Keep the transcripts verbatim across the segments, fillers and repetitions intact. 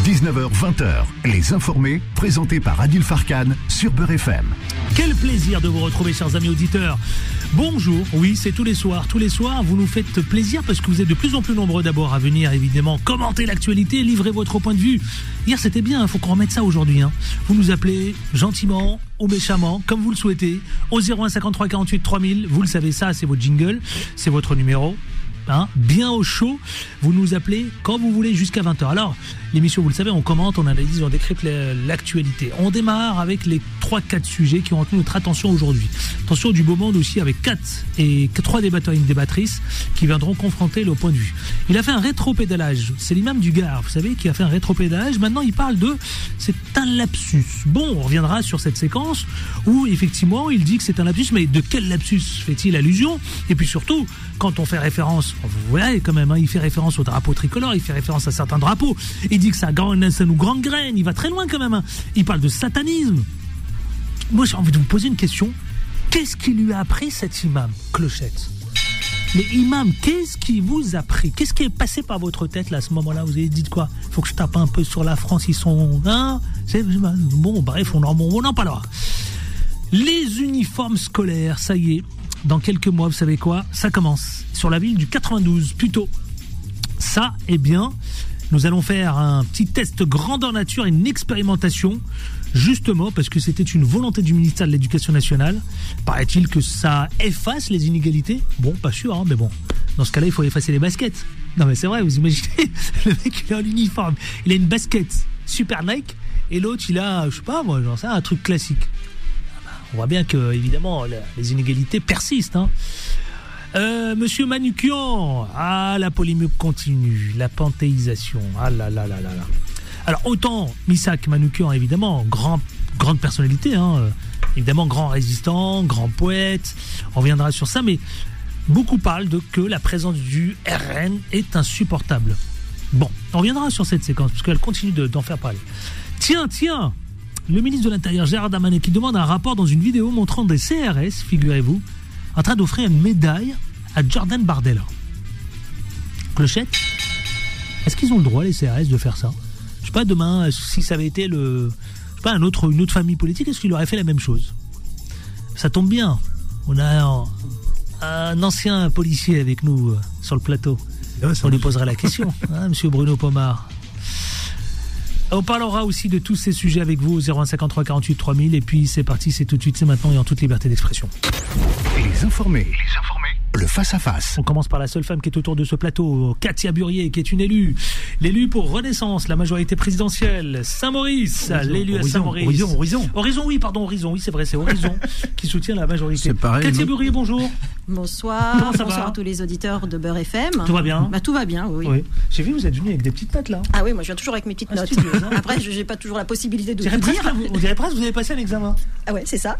dix-neuf heures vingt, Les Informés, présentés par Adil Farkan sur Beurre F M. Quel plaisir de vous retrouver, chers amis auditeurs. Bonjour, oui, c'est tous les soirs. Tous les soirs, vous nous faites plaisir parce que vous êtes de plus en plus nombreux d'abord à venir, évidemment, commenter l'actualité, livrer votre point de vue. Hier, c'était bien, il faut qu'on remette ça aujourd'hui. Hein. Vous nous appelez gentiment ou méchamment, comme vous le souhaitez, au zéro un cinquante-trois quarante-huit trois mille. Vous le savez, ça, c'est votre jingle, c'est votre numéro. Hein, bien au chaud, vous nous appelez quand vous voulez jusqu'à vingt heures. Alors, l'émission, vous le savez, on commente, on analyse, on décrypte l'actualité. On démarre avec les trois quatre sujets qui ont retenu notre attention aujourd'hui. Attention du beau monde aussi avec quatre et trois débatteurs et une débattrice qui viendront confronter le point de vue. Il a fait un rétropédalage. C'est l'imam du Gard, vous savez, qui a fait un rétropédalage. Maintenant, il parle de c'est un lapsus. Bon, on reviendra sur cette séquence où effectivement, il dit que c'est un lapsus, mais de quel lapsus fait-il allusion? Et puis surtout, quand on fait référence, vous voyez quand même, hein, il fait référence au drapeau tricolore, il fait référence à certains drapeaux, il dit que ça, ça nous gangrène, il va très loin quand même, hein. Il parle de satanisme. Moi j'ai envie de vous poser une question, qu'est-ce qui lui a appris cet imam, Clochette? Mais imam, qu'est-ce qui vous a pris? Qu'est-ce qui est passé par votre tête là à ce moment-là? Vous avez dit quoi? Faut que je tape un peu sur la France, ils sont... Hein, c'est... Bon, bref, on en, on en parlera. Les uniformes scolaires, ça y est, dans quelques mois, vous savez quoi? Ça commence sur la ville du quatre-vingt-douze, plutôt. Ça, eh bien, nous allons faire un petit test grandeur nature, une expérimentation, justement parce que c'était une volonté du ministère de l'Éducation nationale. Paraît-il que ça efface les inégalités? Bon, pas sûr, hein, mais bon. Dans ce cas-là, il faut effacer les baskets. Non, mais c'est vrai, vous imaginez, le mec, il est en uniforme. Il a une basket super Nike, et l'autre, il a, je sais pas, moi, genre ça, un truc classique. On voit bien que, évidemment, les inégalités persistent. Hein. Euh, Monsieur Manoukian, ah, la polémique continue, la panthéisation, ah là là là là là. Alors, autant Missak Manoukian, évidemment, grand, grande personnalité, hein, évidemment, grand résistant, grand poète, on reviendra sur ça, mais beaucoup parlent de que la présence du R N est insupportable. Bon, on reviendra sur cette séquence, parce qu'elle continue de, d'en faire parler. Tiens, tiens le ministre de l'Intérieur, Gérald Darmanin, qui demande un rapport dans une vidéo montrant des C R S, figurez-vous, en train d'offrir une médaille à Jordan Bardella. Clochette, est-ce qu'ils ont le droit, les C R S, de faire ça? Je sais pas, demain, si ça avait été le, je sais pas, un autre, une autre famille politique, est-ce qu'il aurait fait la même chose? Ça tombe bien. On a un, un ancien policier avec nous euh, sur le plateau. Ouais, on lui posera la question, hein, monsieur Bruno Pomar. On parlera aussi de tous ces sujets avec vous au zéro un cinquante-trois quarante-huit trois mille. Et puis c'est parti, c'est tout de suite, c'est maintenant et en toute liberté d'expression. Les informés, les informés, le face-à-face. On commence par la seule femme qui est autour de ce plateau, Katia Burier, qui est une élue. L'élu pour Renaissance, la majorité présidentielle. Saint-Maurice, Horizon, l'élu à Saint-Maurice. Horizon, Horizon. Horizon, oui, pardon, Horizon, oui, c'est vrai, c'est Horizon qui soutient la majorité. C'est pareil. Katia Burier, bonjour. Bonsoir. Comment ça Bonsoir va à tous les auditeurs de Beurre F M. Tout va bien? Bah, tout va bien, oui. oui. J'ai vu, vous êtes venu avec des petites notes là. Ah oui, moi je viens toujours avec mes petites ah, notes. Studieuse, hein. Après, je n'ai pas toujours la possibilité de vous dire. On dirait presque que vous avez passé un examen. Ah ouais, c'est ça.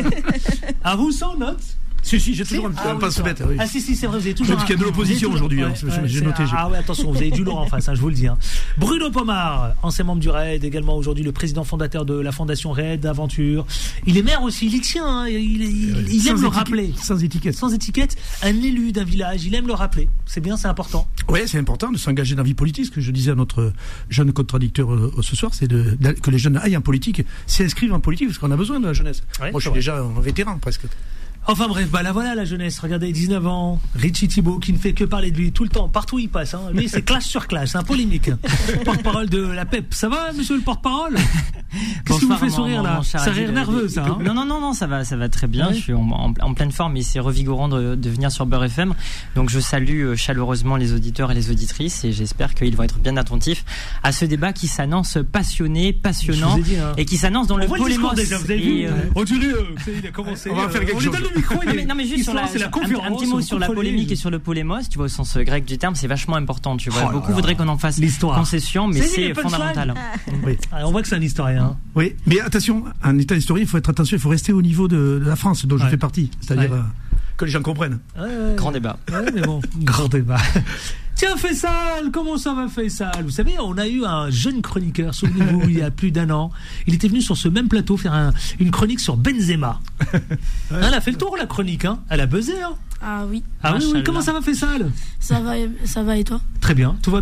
À vous, sans notes? Si, si, j'ai toujours un ah, pas oui, se mettre. Oui. Ah, si, si, c'est vrai, vous avez toujours. Parce qu'il y a de l'opposition aujourd'hui, ouais, hein, ouais, j'ai noté. Ah, ouais, attention, vous avez du lourd en face, hein, je vous le dis. Hein. Bruno Pomar, ancien membre du R A I D, également aujourd'hui le président fondateur de la fondation R A I D Aventure. Il est maire aussi, il est tient, hein, il, il, il, il aime le rappeler. Sans étiquette. Sans étiquette, un élu d'un village, il aime le rappeler. C'est bien, c'est important. Oui, c'est important de s'engager dans la vie politique. Ce que je disais à notre jeune contradicteur euh, ce soir, c'est de, de, que les jeunes aillent en politique, s'inscrivent en politique, parce qu'on a besoin de la jeunesse. Ouais, moi, je suis vrai. déjà un vétéran, presque. Enfin bref, bah là voilà la jeunesse, regardez, dix-neuf ans, Richie Thibault qui ne fait que parler de lui tout le temps, partout où il passe, hein. Lui c'est clash sur clash, c'est un polémique. Porte-parole de la P E P, ça va monsieur le porte-parole? Qu'est-ce qui vous fait sourire mon, là mon Ça rire nerveux ça hein. Non non non non, ça va ça va très bien, ouais. Je suis en, en, en pleine forme et c'est revigorant de, de venir sur Beurre F M. Donc je salue chaleureusement les auditeurs et les auditrices et j'espère qu'ils vont être bien attentifs à ce débat qui s'annonce passionné, passionnant dit, hein. Et qui s'annonce dans on le polémos. Déjà, vous avez vu, euh... On dirait euh, il a commencé. On va faire quelque chose. Micro, non, mais, non mais juste sur la, la un, un petit mot sur la polémique et sur le polémos, tu vois, au sens grec du terme, c'est vachement important, tu vois. Oh beaucoup voudraient qu'on en fasse l'histoire. Concession, mais c'est, c'est fondamental. Oui. Alors, on voit que c'est un historien. Hein. Oui, mais attention, un état historien, il faut être attention, il faut rester au niveau de, de la France, dont ouais. je fais partie, c'est-à-dire ouais. euh, que les gens comprennent. Ouais, ouais. Grand débat. Ouais, mais bon, grand débat. Tiens, Faisal, comment ça va, Faisal? Vous savez, on a eu un jeune chroniqueur, souvenez-vous, il y a plus d'un an. Il était venu sur ce même plateau faire un, une chronique sur Benzema. Ouais. Hein, elle a fait le tour, la chronique. Hein. Elle a buzzé. Hein. Ah oui. Ah oui, oui, comment ça va, Faisal? Ça va, ça va et toi? Très bien. Tout va bien?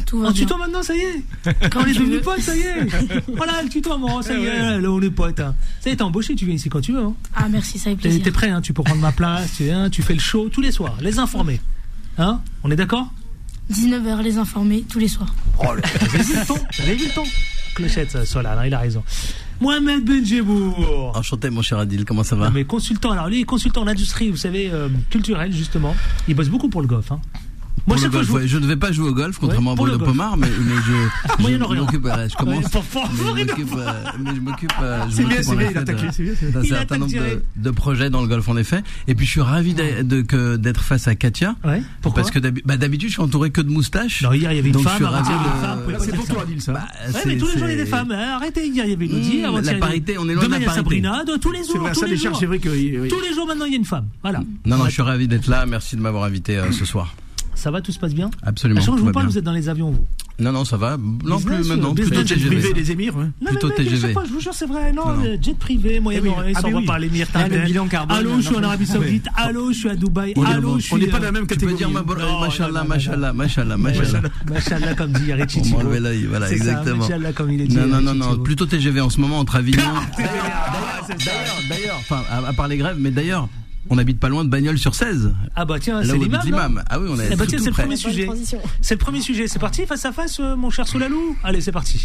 Tout va En bien. tuto maintenant, ça y est. Quand on est devenus potes, ça y est. Voilà, le tutoiement, ça y est. Là, on est potes. Hein. Ça y est, t'es embauché, tu viens ici quand tu veux. Hein. Ah, merci, ça fait T'es, plaisir. t'es prêt, hein, tu peux prendre ma place, tu viens, tu fais le show tous les soirs, les informer. Hein, on est d'accord? dix-neuf heures, les informés, tous les soirs. Oh, vous avez vu le ton? Vous avez vu le ton? Clochette, ça, Solal, hein, il a raison. Mohamed Benjebour. Enchanté, mon cher Adil, comment ça va? Mais consultant, alors lui, il est consultant en industrie, vous savez, euh, culturelle, justement. Il bosse beaucoup pour le golf. Hein. Moi, Pour je, le golf, joue... ouais, je ne vais pas jouer au golf, contrairement ouais, à pour Bruno le golf. Pomar, mais, mais je, je, Moyen-Orient. je m'occupe, voilà, je commence. Ouais, pour- pour- mais je pour- m'occupe, euh, mais je m'occupe, euh, je C'est bien, m'occupe, c'est en bien, effet, il attaque, de- c'est bien, c'est bien. d'un Il certain attaque nombre direct. de, de projets dans le golf, en effet. Et puis, je suis ravi de, de, que, d'être face à Katia. Ouais, pourquoi? Parce que d'habi- bah, d'habitude, je suis entouré que de moustaches. Non, hier, il y avait une Donc, femme, je suis arrêtez, ravi il y avait de- une femme, vous pouvez Là, pas c'est dire pour ça. toi, Adil, ça. Bah, Ouais, c'est- mais tous les jours, il y a c'est- des femmes. Hein, arrêtez, hier, il y avait Elodie. Mmh, avant-hier, la il y avait- parité, on est loin de Demain, la il y a parité. Sabrina. de- Tous les C'est jours, vrai, tous ça les décharge, jours. c'est vrai que. oui. Tous les jours, maintenant, il y a une femme. Voilà. Non, non, je suis ravi d'être là. Merci de m'avoir invité euh, ce soir. Ça va, tout se passe bien? Absolument. À chaque fois que je tout vous va parle, bien. vous êtes dans les avions, vous. Non, non, ça va. Non, Business, plus maintenant. business, Plutôt jet T G V. Privé des émirs, ouais. Non, Plutôt mais mec, T G V. à chaque fois, je vous jure, c'est vrai. Non, Non, non. le jet privé, Moyen-Orient, Ah, ça mais va oui. par l'émir Ah, le Tadel. bilan carbone, Allô, je suis en n'importe Arabie quoi. Saoudite. Allô, je suis à Dubaï. On est- Allô, je suis. On n'est pas euh, dans la même Tu peux catégorie. dire ma Non, non, machallah, non, machallah, machallah, machallah. Machallah, comme dit Yari On Chichigo. m'a enlevé l'œil, voilà, C'est ça, exactement. Machallah, comme il est dit. Non, non, Yari non, non, Chichigo. plutôt T G V en ce moment entre Avignon. Ah, c'est ça. D'ailleurs, d'ailleurs, enfin, à, à part les grèves, mais d'ailleurs, on habite pas loin de Bagnols sur seize. Ah bah tiens, Là c'est où l'imam. habite non l'imam. Ah oui, on est Eh bah tout, tiens, tout c'est le près. premier Bonne sujet. transition. C'est le premier sujet. C'est parti, face à face, euh, mon cher Soulalou. Allez, c'est parti.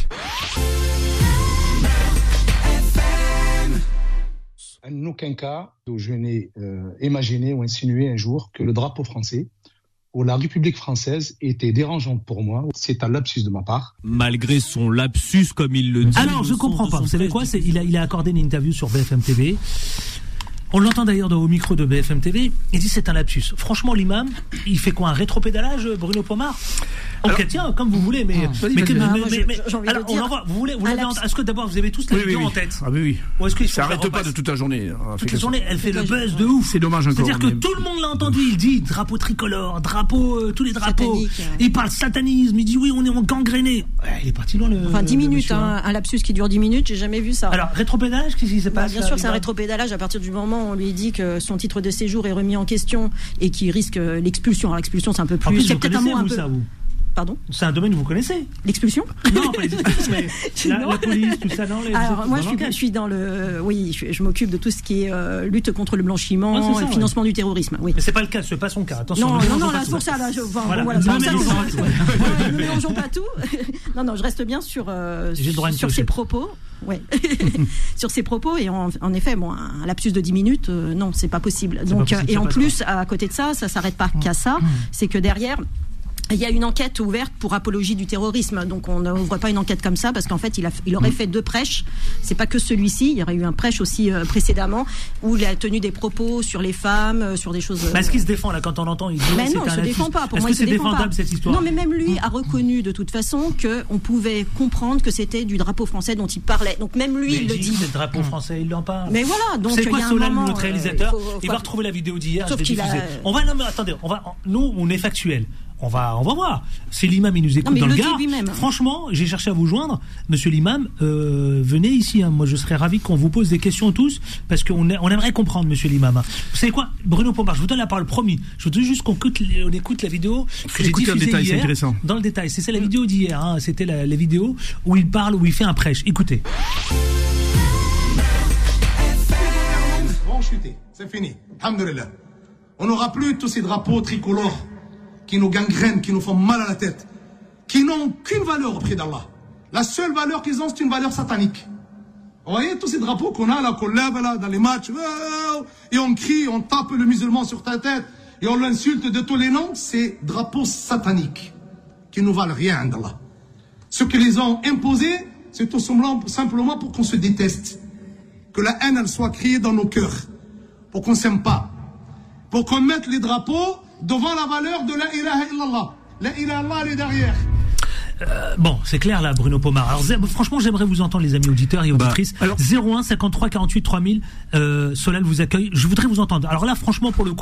En aucun cas, je n'ai euh, imaginé ou insinué un jour que le drapeau français ou la République française était dérangeante pour moi. C'est un lapsus de ma part. Malgré son lapsus, comme il le dit. Alors, je comprends pas. Vous savez quoi? C'est, il a, il a accordé une interview sur B F M T V. On l'entend d'ailleurs dans- au micro de B F M T V. Il dit c'est un lapsus. Franchement, l'imam, il fait quoi? Un rétropédalage, Bruno Pomar? Ok, tiens, comme vous voulez, mais. vas-y, mais, vas-y. que- Ah, mais- moi, mais- j'ai- mais- j'ai envie alors, de on dire, envoie. Vous voulez, vous un l'avez en- lapsus. est-ce que d'abord vous avez tous la Oui, oui, vidéo oui. en tête? Ah oui, oui. Ou est-ce qu'il faut Ça que je la arrête pas repasse de toute la journée. hein, Toute fait la comme journée, ça. elle fait le buzz de ouf. C'est dommage encore. C'est-à-dire que mais- tout le monde l'a entendu. Il dit drapeau tricolore, drapeau, euh, tous les drapeaux. Satanique, ouais. Il parle satanisme. Il dit oui, on est en gangréné. Ouais, il est parti loin le. Enfin, dix le minutes, monsieur, hein, hein. un lapsus qui dure dix minutes, j'ai jamais vu ça. Alors, rétropédalage, qu'est-ce qui s'est Bah, passé? bien sûr, c'est un rétropédalage à partir du moment où on lui dit que son titre de séjour est remis en question et qu'il risque euh, l'expulsion. Alors, l'expulsion, c'est un peu En plus. plus, C'est vous peut-être un connaissez, mot un vous, peu. ça, vous. Pardon? C'est un domaine que vous connaissez. L'expulsion? Non, pas les expulsions, mais la, Non. la police, tout ça, non les, Alors, vous moi, êtes je dans suis, l'enquête. je suis dans le. Oui, je, je m'occupe de tout ce qui est euh, lutte contre le blanchiment, Ah, c'est ça, le ouais. financement du terrorisme. Oui. Mais c'est pas le cas, c'est pas son cas. Attention. Non, ne non, mélangeons non, pas là, tout. c'est pour ça, là, je, enfin, Voilà. bon, voilà, Ne c'est pour ça, mélangeons je- pas tout. Ouais, ne mélangeons pas tout. Non, non, je reste bien sur, euh, J'ai le droit à une sur clochette. ses propos. Ouais. Sur ses propos, et en, en effet, bon, un lapsus de dix minutes, euh, non, c'est pas possible. C'est Donc, pas possible, euh, et ça en passe plus, à côté de ça, ça s'arrête pas qu'à ça, c'est que derrière, il y a une enquête ouverte pour apologie du terrorisme. Donc on n'ouvre pas une enquête comme ça parce qu'en fait il, a, il aurait fait deux prêches. C'est pas que celui-ci. Il y aurait eu un prêche aussi euh, précédemment où il a tenu des propos sur les femmes, euh, sur des choses. Euh... Bah, est-ce qu'il se défend là quand on l'entend? Il dit Mais ouais, non, c'est il un se lapsus. défend pas. Pour Est-ce moi, que il se c'est défend défendable pas. cette histoire? Non, mais même lui a reconnu de toute façon que on pouvait comprendre que c'était du drapeau français dont il parlait. Donc même lui, Mais il le dit, dit. C'est le drapeau français, il en parle. Mais voilà. Donc c'est il quoi y a un Solal, moment, notre euh, réalisateur? il faut- Il faut- va retrouver la vidéo d'hier. Sauf Je vais qu'il a- diffuser. On va, non, mais attendez, on va, nous, on est factuel. On va, on va voir. C'est l'imam, il nous écoute mais dans il le le gars. dit lui-même. Franchement, j'ai cherché à vous joindre, Monsieur l'imam. Euh, venez ici. Hein. Moi, je serais ravi qu'on vous pose des questions tous, parce qu'on on aimerait comprendre, Monsieur l'imam. Vous savez quoi, Bruno Pomar, je vous donne la parole. Promis. Je voudrais juste qu'on écoute, on écoute la vidéo que j'ai Écoutez en diffusée détail, c'est hier. intéressant. Dans le détail, c'est ça la vidéo d'hier. Hein. C'était la, la vidéo où il parle, où il fait un prêche. Écoutez. Vont chuter, c'est fini. Alhamdulillah. On n'aura plus tous ces drapeaux tricolores qui nous gangrènent, qui nous font mal à la tête, qui n'ont qu'une valeur auprès d'Allah. La seule valeur qu'ils ont, c'est une valeur satanique. Vous voyez tous ces drapeaux qu'on a là, qu'on lève là dans les matchs, et on crie, on tape le musulman sur ta tête, et on l'insulte de tous les noms, c'est drapeaux sataniques qui ne valent rien d'Allah. Ceux qui les ont imposés, c'est tout simplement pour qu'on se déteste. Que la haine, elle soit créée dans nos cœurs. Pour qu'on s'aime pas. Pour qu'on mette les drapeaux devant la valeur de la ilaha illallah. La ilaha illallah, elle est derrière. Euh, bon, c'est clair là, Bruno Pomar. Alors, zé- franchement, j'aimerais vous entendre, les amis auditeurs et auditrices. Bah, alors- zéro un cinquante-trois quarante-huit trois mille. Euh, Solal vous accueille. Je voudrais vous entendre. Alors là, franchement, pour le coup,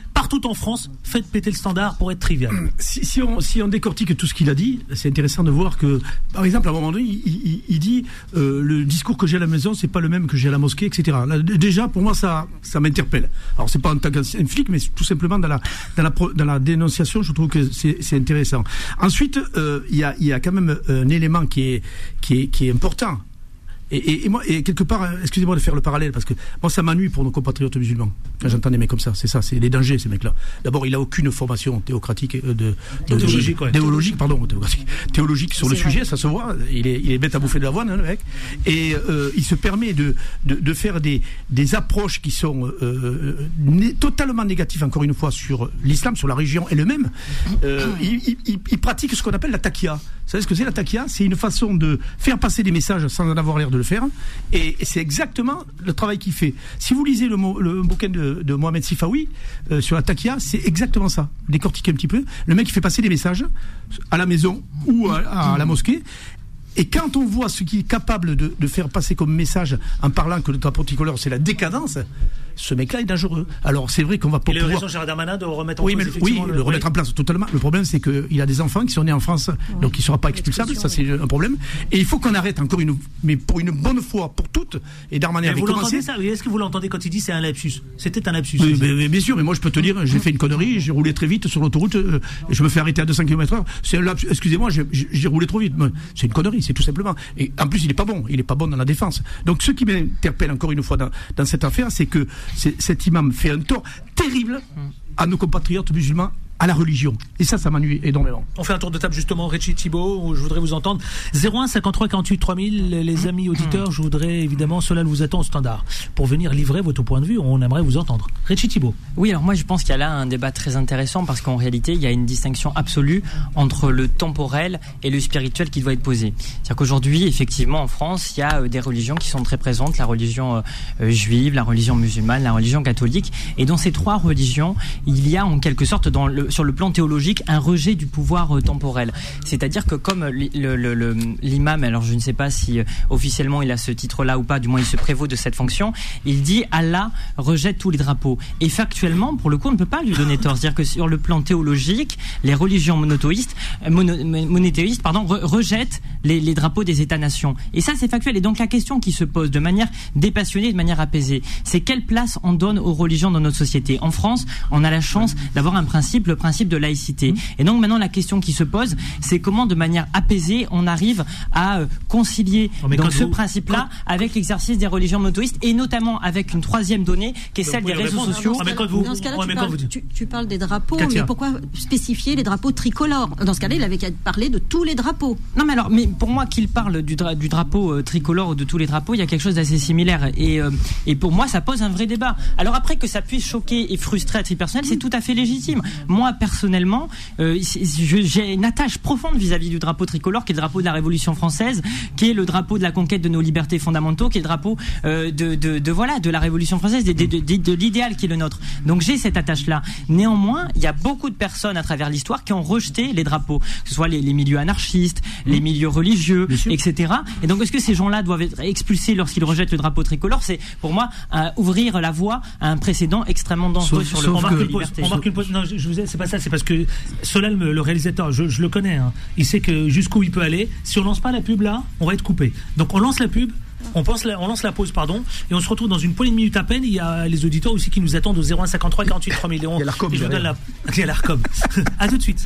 partout en France, faites péter le standard pour être trivial. Si, si, on, si on décortique tout ce qu'il a dit, c'est intéressant de voir que, par exemple, à un moment donné, il, il, il dit euh, le discours que j'ai à la maison, c'est pas le même que j'ai à la mosquée, et cetera. Là, déjà, pour moi, ça, ça m'interpelle. Alors, c'est pas en tant qu'un flic, mais tout simplement dans la, dans la, dans la dénonciation, je trouve que c'est, c'est intéressant. Ensuite, euh, il y a, il y a quand même un élément qui est, qui est, qui est important. Et, et, et moi, et quelque part, excusez-moi de faire le parallèle, parce que moi, ça m'ennuie pour nos compatriotes musulmans. Quand j'entends des mecs comme ça, c'est ça, c'est les dangers, ces mecs-là. D'abord, il a aucune formation théocratique, euh, de, de, théologique, de, ouais. théologique, pardon, théologique, théologique sur c'est le vrai. Sujet, ça se voit. Il est, il est bête à bouffer de l'avoine, hein, le mec. Et euh, il se permet de, de, de faire des, des approches qui sont euh, né, totalement négatives, encore une fois, sur l'islam, sur la religion elle-même. Euh, il, il, il pratique ce qu'on appelle la taqiyya. Vous savez ce que c'est la taqiyya? C'est une façon de faire passer des messages sans en avoir l'air de le faire. Et c'est exactement le travail qu'il fait. Si vous lisez le, le bouquin de, de Mohamed Sifawi euh, sur la taqiyya, c'est exactement ça. Décortiquer un petit peu. Le mec, il fait passer des messages à la maison ou à, à, à la mosquée. Et quand on voit ce qu'il est capable de, de faire passer comme message en parlant que le drapeau tricolore, c'est la décadence, ce mec-là est dangereux. Alors c'est vrai qu'on va pas pouvoir... Il a raison, Gérard Darmanin, de remettre en oui, place mais, oui, le, le remettre oui. en place totalement. Le problème, c'est qu'il a des enfants qui sont nés en France, oui. donc il ne sera pas expulsable. Ça, c'est un problème. Et il faut qu'on arrête encore une, mais pour une bonne fois, pour toutes. Et Darmanin avait commencé. Ça, est-ce que vous l'entendez quand il dit c'est un lapsus? C'était un lapsus. Mais, mais, mais, bien sûr, mais moi je peux te dire, j'ai fait une connerie, j'ai roulé très vite sur l'autoroute, euh, je me fais arrêter à deux cents kilomètres heure. C'est un lapsus. Excusez-moi, j'ai, j'ai roulé trop vite. C'est une connerie, c'est tout simplement. Et en plus, il n'est pas bon. Il n'est pas bon dans la défense. Donc, ce qui m'interpelle encore une fois dans, dans cette affaire, c'est que c'est, cet imam fait un tort terrible à nos compatriotes musulmans, à la religion. Et ça, ça m'ennuie énormément. On fait un tour de table justement, Richie Thibault, où je voudrais vous entendre. zéro un cinquante-trois quarante-huit trois mille, les amis auditeurs, je voudrais évidemment, cela vous attend au standard. Pour venir livrer votre point de vue, on aimerait vous entendre. Richie Thibault. Oui, alors moi je pense qu'il y a là un débat très intéressant parce qu'en réalité, il y a une distinction absolue entre le temporel et le spirituel qui doit être posé. C'est-à-dire qu'aujourd'hui, effectivement, en France, il y a des religions qui sont très présentes, la religion euh, juive, la religion musulmane, la religion catholique. Et dans ces trois religions, il y a en quelque sorte dans le sur le plan théologique, un rejet du pouvoir euh, temporel. C'est-à-dire que comme le, le, le, l'imam, alors je ne sais pas si euh, officiellement il a ce titre-là ou pas, du moins il se prévaut de cette fonction, il dit Allah rejette tous les drapeaux. Et factuellement, pour le coup, on ne peut pas lui donner tort. C'est-à-dire que sur le plan théologique, les religions monothéistes, euh, mono, monothéistes pardon, re, rejettent les, les drapeaux des États-nations. Et ça, c'est factuel. Et donc la question qui se pose de manière dépassionnée, de manière apaisée, c'est quelle place on donne aux religions dans notre société. En France, on a la chance d'avoir un principe, le principe de laïcité. Et donc maintenant la question qui se pose, c'est comment de manière apaisée on arrive à euh, concilier oh, donc, ce vous... principe-là quand... avec l'exercice des religions monothéistes et notamment avec une troisième donnée qui est celle des réseaux répondre. sociaux. Dans ce, cas, vous... dans ce cas-là, ouais, tu, parles, tu, tu parles des drapeaux, Katia. Mais pourquoi spécifier les drapeaux tricolores? Dans ce cas-là, il avait qu'à parler de tous les drapeaux. Non mais alors, mais pour moi qu'il parle du, dra- du drapeau euh, tricolore ou de tous les drapeaux, il y a quelque chose d'assez similaire et, euh, et pour moi ça pose un vrai débat. Alors après que ça puisse choquer et frustrer à titre personnel, c'est tout à fait légitime. Moi personnellement, euh, j'ai une attache profonde vis-à-vis du drapeau tricolore, qui est le drapeau de la Révolution française, qui est le drapeau de la conquête de nos libertés fondamentaux, qui est le drapeau euh, de, de, de voilà de la Révolution française, de, de, de, de, de l'idéal qui est le nôtre. Donc j'ai cette attache-là. Néanmoins, il y a beaucoup de personnes à travers l'histoire qui ont rejeté les drapeaux, que ce soit les, les milieux anarchistes, mmh. les milieux religieux, et cetera. Et donc est-ce que ces gens-là doivent être expulsés lorsqu'ils rejettent le drapeau tricolore? C'est pour moi euh, ouvrir la voie à un précédent extrêmement dangereux sauf, sur le plan de la liberté. On marque une pause. Non, je vous ai, c'est pas ça. C'est parce que Solal, le réalisateur, je, je le connais, hein, il sait que jusqu'où il peut aller. Si on lance pas la pub là, on va être coupé. Donc on lance la pub, on, pense la, on lance la pause, pardon, et on se retrouve dans une poignée de minutes à peine. Il y a les auditeurs aussi qui nous attendent au zéro un cinquante-trois quarante-huit trois mille. Il y a l'Arcom. Je vous donne la, il y a l'Arcom. À tout de suite.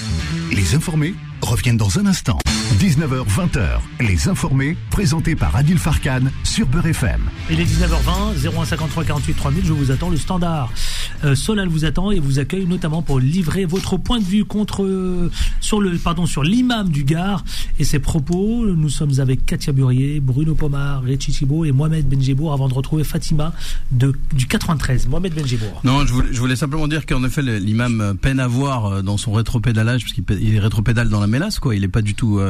Les informés reviennent dans un instant. dix-neuf heures vingt, les informés, présentés par Adil Farkan sur Beurre F M. Il est dix-neuf heures vingt, zéro un cinquante-trois quarante-huit trois mille, je vous attends, le standard. Euh, Solal vous attend et vous accueille notamment pour livrer votre point de vue contre, euh, sur le, pardon, sur l'imam du Gard et ses propos. Nous sommes avec Katia Burier, Bruno Pomar, Richie Thibault et Mohamed Benjibour avant de retrouver Fatima de, du quatre-vingt-treize. Mohamed Benjibour. Non, je voulais, je voulais simplement dire qu'en effet, l'imam peine à voir dans son rétropédalage, parce qu'il il rétropédale dans la mélasse, quoi. Il n'est pas du tout euh,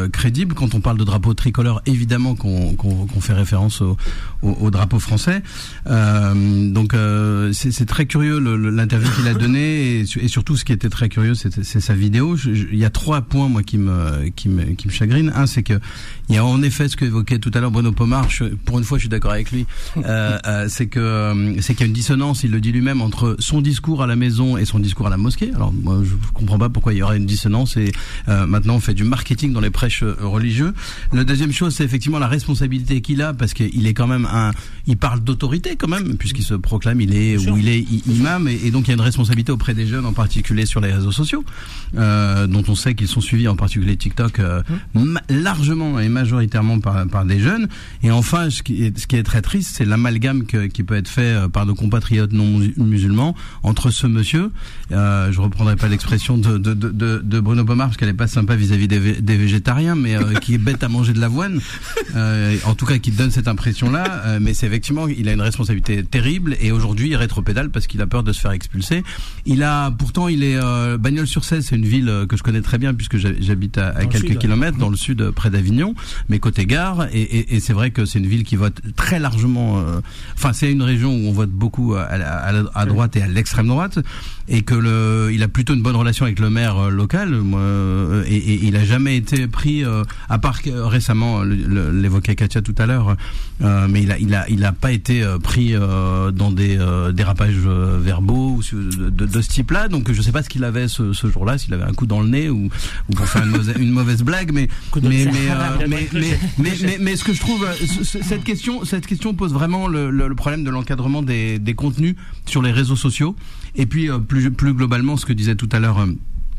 euh, crédible. Quand on parle de drapeau tricolore, évidemment qu'on, qu'on, qu'on fait référence au, au, au drapeau français. Euh, donc euh, c'est, c'est très curieux le, le, l'interview qu'il a donnée et, et surtout ce qui était très curieux, c'est, c'est sa vidéo. Je, je, il y a trois points moi qui me qui me qui me chagrinent. Un, c'est que il y a en effet ce que évoquait tout à l'heure Bruno Pomar. Je, pour une fois, je suis d'accord avec lui. Euh, euh, c'est que euh, c'est qu'il y a une dissonance. Il le dit lui-même entre son discours à la maison et son discours à la mosquée. Alors moi, je comprends pas pourquoi il y aurait une dissonance. Et euh, maintenant, on fait du marketing dans les prêches euh, religieux. La deuxième chose, c'est effectivement la responsabilité qu'il a, parce qu'il est quand même un, il parle d'autorité quand même, puisqu'il se proclame, il est ou il est imam, et, et donc il y a une responsabilité auprès des jeunes, en particulier sur les réseaux sociaux, euh, dont on sait qu'ils sont suivis, en particulier TikTok, euh, ma- largement et majoritairement par, par des jeunes. Et enfin, ce qui est, ce qui est très triste, c'est l'amalgame que, qui peut être fait par nos compatriotes non musulmans entre ce monsieur, euh, je reprendrai pas l'expression de, de, de, de, de Bruno Pomar parce qu'elle est pas sympa vis-à-vis des, vé- des végétariens, mais euh, qui est bête à manger de l'avoine, euh, en tout cas qui donne cette impression-là. Euh, mais c'est effectivement, il a une responsabilité terrible et aujourd'hui il rétropédale parce qu'il a peur de se faire expulser. Il a, pourtant, il est euh, Bagnols-sur-Cèze, c'est une ville que je connais très bien puisque j'habite à, à quelques sud, kilomètres ouais. dans le sud, près d'Avignon, mais côté gare, et, et, et c'est vrai que c'est une ville qui vote très largement. Euh, enfin, c'est une région où on vote beaucoup à, à, à droite et à l'extrême droite, et que le, il a plutôt une bonne relation avec le maire euh, local. Moi, euh, et, et il a jamais été pris, euh, à part que, euh, récemment, le, le, l'évoquait Katia tout à l'heure, euh, mais il a, il a, il a pas été euh, pris euh, dans des euh, dérapages euh, verbaux ou de, de, de ce type-là. Donc, je sais pas ce qu'il avait ce, ce jour-là, s'il avait un coup dans le nez ou, ou pour faire une, mauvaise, une mauvaise blague, mais mais mais, euh, mais, mais, mais, mais mais ce que je trouve, cette question, cette question pose vraiment le, le, le problème de l'encadrement des, des contenus sur les réseaux sociaux. Et puis euh, plus plus globalement, ce que disait tout à l'heure. Euh,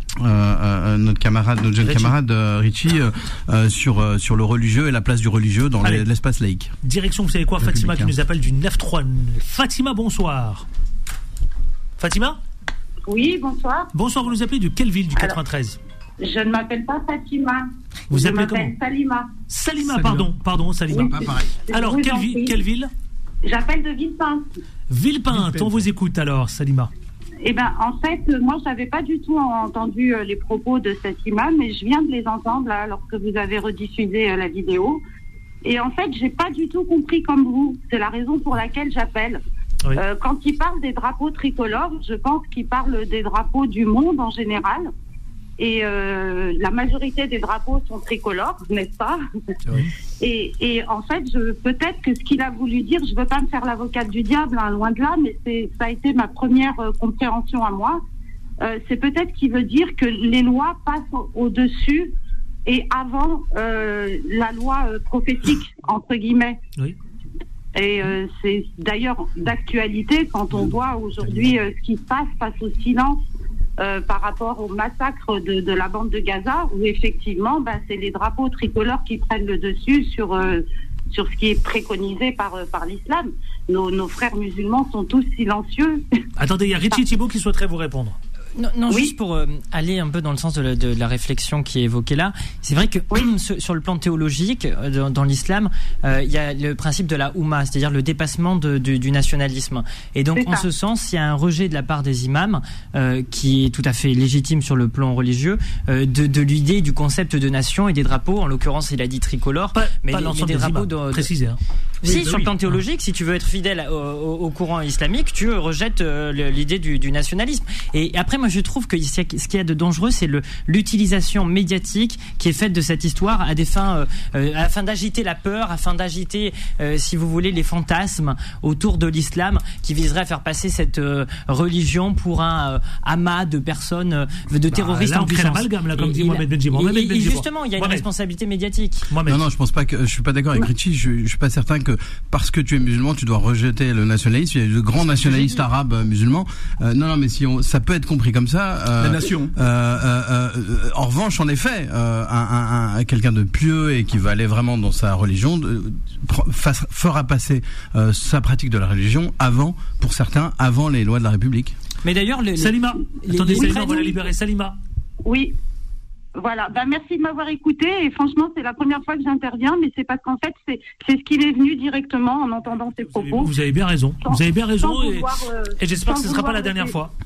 Euh, notre camarade, notre jeune Richie. camarade euh, Richie euh, euh, sur euh, sur le religieux et la place du religieux dans les, l'espace laïque. Direction, vous savez quoi, Fatima qui nous appelle du neuf trois. Fatima, bonsoir. Fatima ? Oui, bonsoir. Bonsoir, vous nous appelez de quelle ville du quatre-vingt-treize ? Alors, je ne m'appelle pas Fatima. Vous je appelez m'appelle comment ? Salima. Salima. Salima, pardon, pardon, Salima. Oui, ah, pareil. Alors, quelle, vi- quelle ville ? J'appelle de Villepinte. Villepinte, on vous écoute alors, Salima. Eh ben, en fait, moi, je n'avais pas du tout entendu les propos de cet imam, mais je viens de les entendre là, lorsque vous avez rediffusé la vidéo. Et en fait, j'ai pas du tout compris comme vous. C'est la raison pour laquelle j'appelle. Oui. Euh, quand il parle des drapeaux tricolores, je pense qu'il parle des drapeaux du monde en général. Et euh, la majorité des drapeaux sont tricolores, n'est-ce pas ? Oui. Et, et en fait, je, peut-être que ce qu'il a voulu dire, je ne veux pas me faire l'avocate du diable, hein, loin de là, mais c'est, ça a été ma première euh, compréhension à moi. Euh, c'est peut-être qu'il veut dire que les lois passent au- au-dessus et avant euh, la loi euh, prophétique, entre guillemets. Oui. Et euh, c'est d'ailleurs d'actualité quand on voit aujourd'hui euh, ce qui se passe face au silence euh, par rapport au massacre de, de la bande de Gaza, où effectivement, ben, c'est les drapeaux tricolores qui prennent le dessus sur euh, sur ce qui est préconisé par euh, par l'islam. Nos, nos frères musulmans sont tous silencieux. Attendez, il y a Richie Thibault qui souhaiterait vous répondre. Non, non oui. Juste pour euh, aller un peu dans le sens de la, de la réflexion qui est évoquée là, c'est vrai que oui. sur le plan théologique, dans, dans l'islam, euh, il y a le principe de la Oumma, c'est-à-dire le dépassement de, de, du nationalisme. Et donc, en ce sens, il y a un rejet de la part des imams, euh, qui est tout à fait légitime sur le plan religieux, euh, de, de l'idée du concept de nation et des drapeaux. En l'occurrence, il a dit tricolore, pas, mais, pas les, l'ensemble mais des des drapeaux imams, de, précisé. Hein. Si, oui, sur oui. le plan théologique, si tu veux être fidèle au, au, au courant islamique, tu rejettes euh, l'idée du, du nationalisme. Et après, moi, je trouve que ce qu'il y a de dangereux, c'est le, l'utilisation médiatique qui est faite de cette histoire à des fins, euh, euh, afin d'agiter la peur, afin d'agiter, euh, si vous voulez, les fantasmes autour de l'islam, qui viserait à faire passer cette euh, religion pour un euh, amas de personnes, euh, de terroristes bah, là, en puissance. L'amalgame, là, comme et, dit Mohamed Benji. Mohamed et, Benji. Et justement, il y a une Mohamed. responsabilité médiatique. Mohamed. Non, non, je pense pas que, je suis pas d'accord avec Richie. Je, je suis pas certain que parce que tu es musulman, tu dois rejeter le nationalisme. Il y a de grands nationalistes arabes euh, musulmans. Euh, non, non, mais si on, ça peut être compris comme ça. Euh, La nation. Euh, euh, euh, en revanche, en effet, euh, un, un, un, quelqu'un de pieux et qui va aller vraiment dans sa religion de, fasse, fera passer euh, sa pratique de la religion avant, pour certains, avant les lois de la République. Mais d'ailleurs, les, Salima, les, attendez, les, Salima, les... on va la libérer. Salima. Oui. Voilà, ben merci de m'avoir écouté et franchement c'est la première fois que j'interviens, mais c'est parce qu'en fait c'est c'est ce qui m'est venu directement en entendant ces propos. Vous avez bien raison, sans, vous avez bien raison et, vouloir, euh, et j'espère que ce ne sera pas la dernière jeter, fois.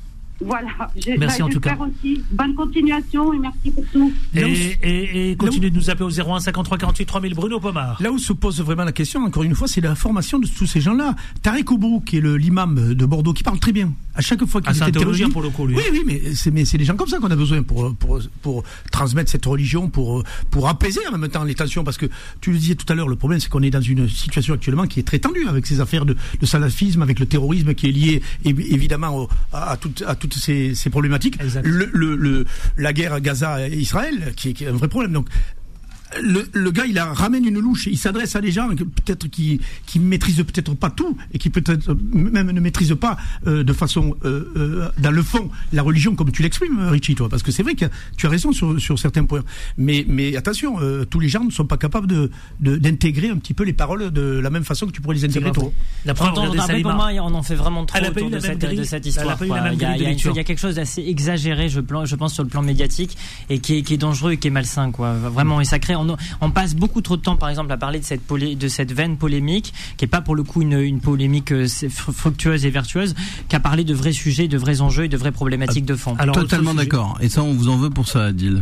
Voilà. Merci bah, en tout cas. Aussi. Bonne continuation et merci pour tout. Et, et, et continuez de nous appeler au zéro un cinquante-trois quarante-huit trois mille. Bruno Pomar. Là où se pose vraiment la question, encore une fois, c'est la formation de tous ces gens-là. Tarek Oubrou, qui est le, l'imam de Bordeaux, qui parle très bien. À chaque fois qu'il ah, est interrogé pour le coup, lui. Oui, oui, mais c'est, mais c'est des gens comme ça qu'on a besoin pour, pour, pour transmettre cette religion, pour, pour apaiser en même temps les tensions. Parce que tu le disais tout à l'heure, le problème, c'est qu'on est dans une situation actuellement qui est très tendue avec ces affaires de, de salafisme, avec le terrorisme qui est lié évidemment au, à, à, toutes, à toutes ces, ces problématiques. Le, le, le, la guerre Gaza-Israël, qui est, qui est un vrai problème. Donc, Le, le gars, il a, ramène une louche, il s'adresse à des gens peut-être qui qui maîtrisent peut-être pas tout et qui peut-être même ne maîtrisent pas euh, de façon euh, euh, dans le fond la religion comme tu l'exprimes, Richie, toi, parce que c'est vrai que tu as raison sur sur certains points. Mais mais attention, euh, tous les gens ne sont pas capables de, de d'intégrer un petit peu les paroles de la même façon que tu pourrais les intégrer toi. La preuve, pour moi, on en fait vraiment trop autour de cette, de cette histoire. Il y a, il y, a il y a quelque chose d'assez exagéré, je, plan, je pense, sur le plan médiatique et qui est, qui est dangereux et qui est malsain, quoi. Vraiment, et ça crée On, on passe beaucoup trop de temps, par exemple, à parler de cette, polé, de cette veine polémique, qui n'est pas pour le coup une, une polémique fructueuse et vertueuse, qui a parlé de vrais sujets, de vrais enjeux et de vraies problématiques de fond. Alors, totalement d'accord. Et ça, on vous en veut pour ça, Adil.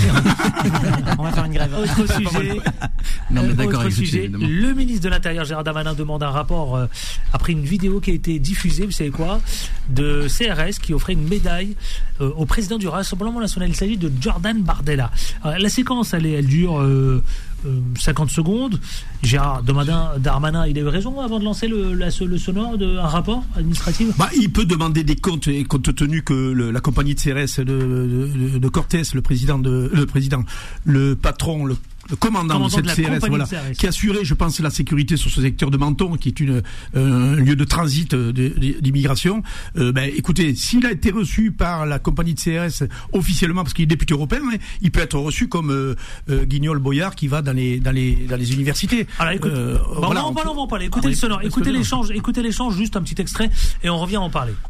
On va faire une grève. Autre sujet. Non, mais d'accord, Autre sujet. Le ministre de l'Intérieur, Gérald Darmanin, demande un rapport euh, après une vidéo qui a été diffusée, vous savez quoi, de C R S qui offrait une médaille euh, au président du Rassemblement National. Il s'agit de Jordan Bardella. Alors, la séquence, elle, elle dure euh, euh, cinquante secondes. Gérard Darmanin, il a eu raison avant de lancer le, la, le sonore d'un rapport administratif. Bah, il peut demander des comptes, et compte tenu que le, la compagnie de C R S de, de, de Cortés, le président, de, le président, le patron, le le commandant, commandant de cette de C R S, voilà, C R S, qui assurait, je pense, la sécurité sur ce secteur de Menton, qui est une, euh, un lieu de transit de, de, d'immigration. Euh, ben, écoutez, s'il a été reçu par la compagnie de C R S officiellement, parce qu'il est député européen, hein, il peut être reçu comme euh, euh, Guignol-Boyard qui va dans les dans les dans les universités. Alors, écoute, euh, bah, voilà, on va en parler, on va en parler. Écoutez le sonore, écoutez l'échange, écoutez l'échange, juste un petit extrait, et on revient en parler.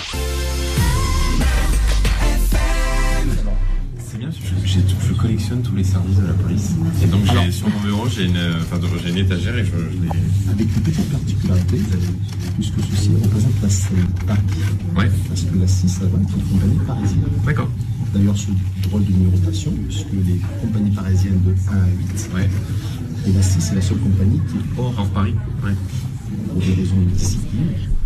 Je, je collectionne tous les services de la police. Et donc, j'ai, Alors, sur mon bureau, j'ai une, enfin, j'ai une étagère et je, je les... Avec une petite particularité, puisque ceci représente la C I A. Ouais. Parce que la C I S A est une compagnie parisienne. D'accord. D'ailleurs, ce drôle de numérotation, puisque les compagnies parisiennes de un à huit. Ouais. Et la C I S A est la seule compagnie qui est hors, hors Paris. Ouais. Pour des raisons de discipline.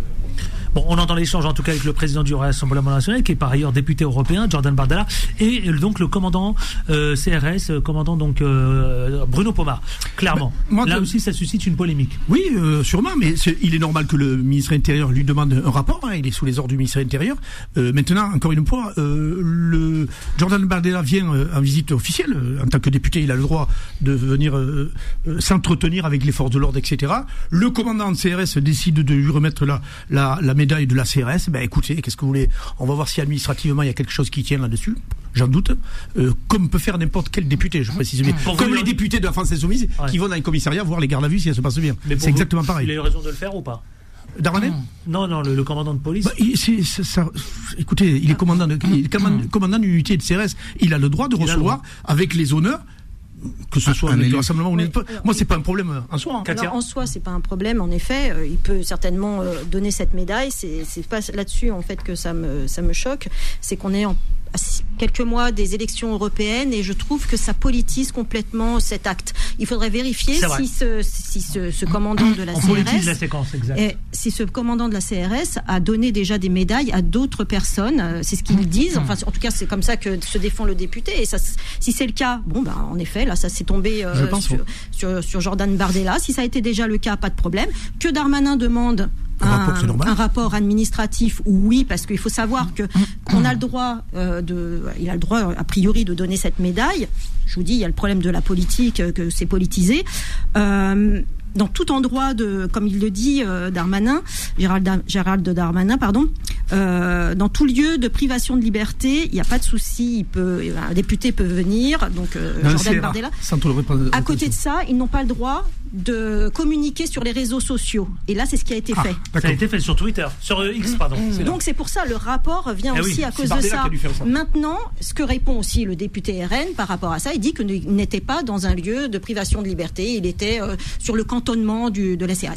Bon, on entend l'échange en tout cas avec le président du Rassemblement National, qui est par ailleurs député européen, Jordan Bardella, et donc le commandant euh, C R S, commandant donc euh, Bruno Pomar. Clairement, bah, moi, là que... aussi, ça suscite une polémique. Oui, euh, sûrement, mais c'est, il est normal que le ministre intérieur lui demande un rapport. Hein, il est sous les ordres du ministre intérieur. Euh, maintenant, encore une fois, euh, le Jordan Bardella vient euh, en visite officielle. En tant que député, il a le droit de venir euh, euh, s'entretenir avec les forces de l'ordre, et cetera. Le commandant de C R S décide de lui remettre la la, la médaille de la C R S, ben écoutez, qu'est-ce que vous voulez, on va voir si administrativement il y a quelque chose qui tient là-dessus, j'en doute, euh, comme peut faire n'importe quel député, je précise bien, pour comme les députés de la France Insoumise, ouais, qui vont dans les commissariats voir les gardes à vue si ça se passe bien. Mais c'est exactement vous, pareil. Il a eu raison de le faire ou pas? Darmanin? Non, non, le, le commandant de police. Bah, il, c'est, c'est, ça, écoutez, il est commandant, de, il est commandant, commandant d'une unité de C R S, il a le droit de il recevoir avec les honneurs, que ce soit avec le rassemblement ou pas. Moi, c'est pas un problème en soi. Hein. Alors, en soi, c'est pas un problème. En effet, euh, il peut certainement euh, donner cette médaille. C'est, c'est pas là-dessus en fait que ça me ça me choque. C'est qu'on est en quelques mois des élections européennes et je trouve que ça politise complètement cet acte. Il faudrait vérifier si ce, si ce, ce commandant de la On C R S, politise la séquence, exact. Et si ce commandant de la C R S a donné déjà des médailles à d'autres personnes, c'est ce qu'ils disent. Enfin, en tout cas, c'est comme ça que se défend le député. Et ça, si c'est le cas, bon, bah, en effet, là, ça s'est tombé euh, sur, sur, sur Jordan Bardella. Si ça a été déjà le cas, pas de problème. Que Darmanin demande Un, un, rapport, un rapport administratif, oui, parce qu'il faut savoir que qu'on a le droit euh, de, il a le droit a priori de donner cette médaille. Je vous dis, il y a le problème de la politique, que c'est politisé. Euh, dans tout endroit de, comme il le dit euh, Darmanin, Gérald, Gérald Darmanin, pardon, euh, dans tout lieu de privation de liberté, il n'y a pas de souci, il peut, un député peut venir, donc euh, Jordan Bardella. À côté de ça, ils n'ont pas le droit de communiquer sur les réseaux sociaux. Et là, c'est ce qui a été ah, fait. Ça a été fait sur Twitter, sur euh, X, pardon. Mmh. C'est Donc c'est pour ça, le rapport vient eh aussi oui, à cause de ça. ça. Maintenant, ce que répond aussi le député R N par rapport à ça, il dit qu'il n'était pas dans un lieu de privation de liberté, il était euh, sur le cantonnement du, de la C R S. Alors,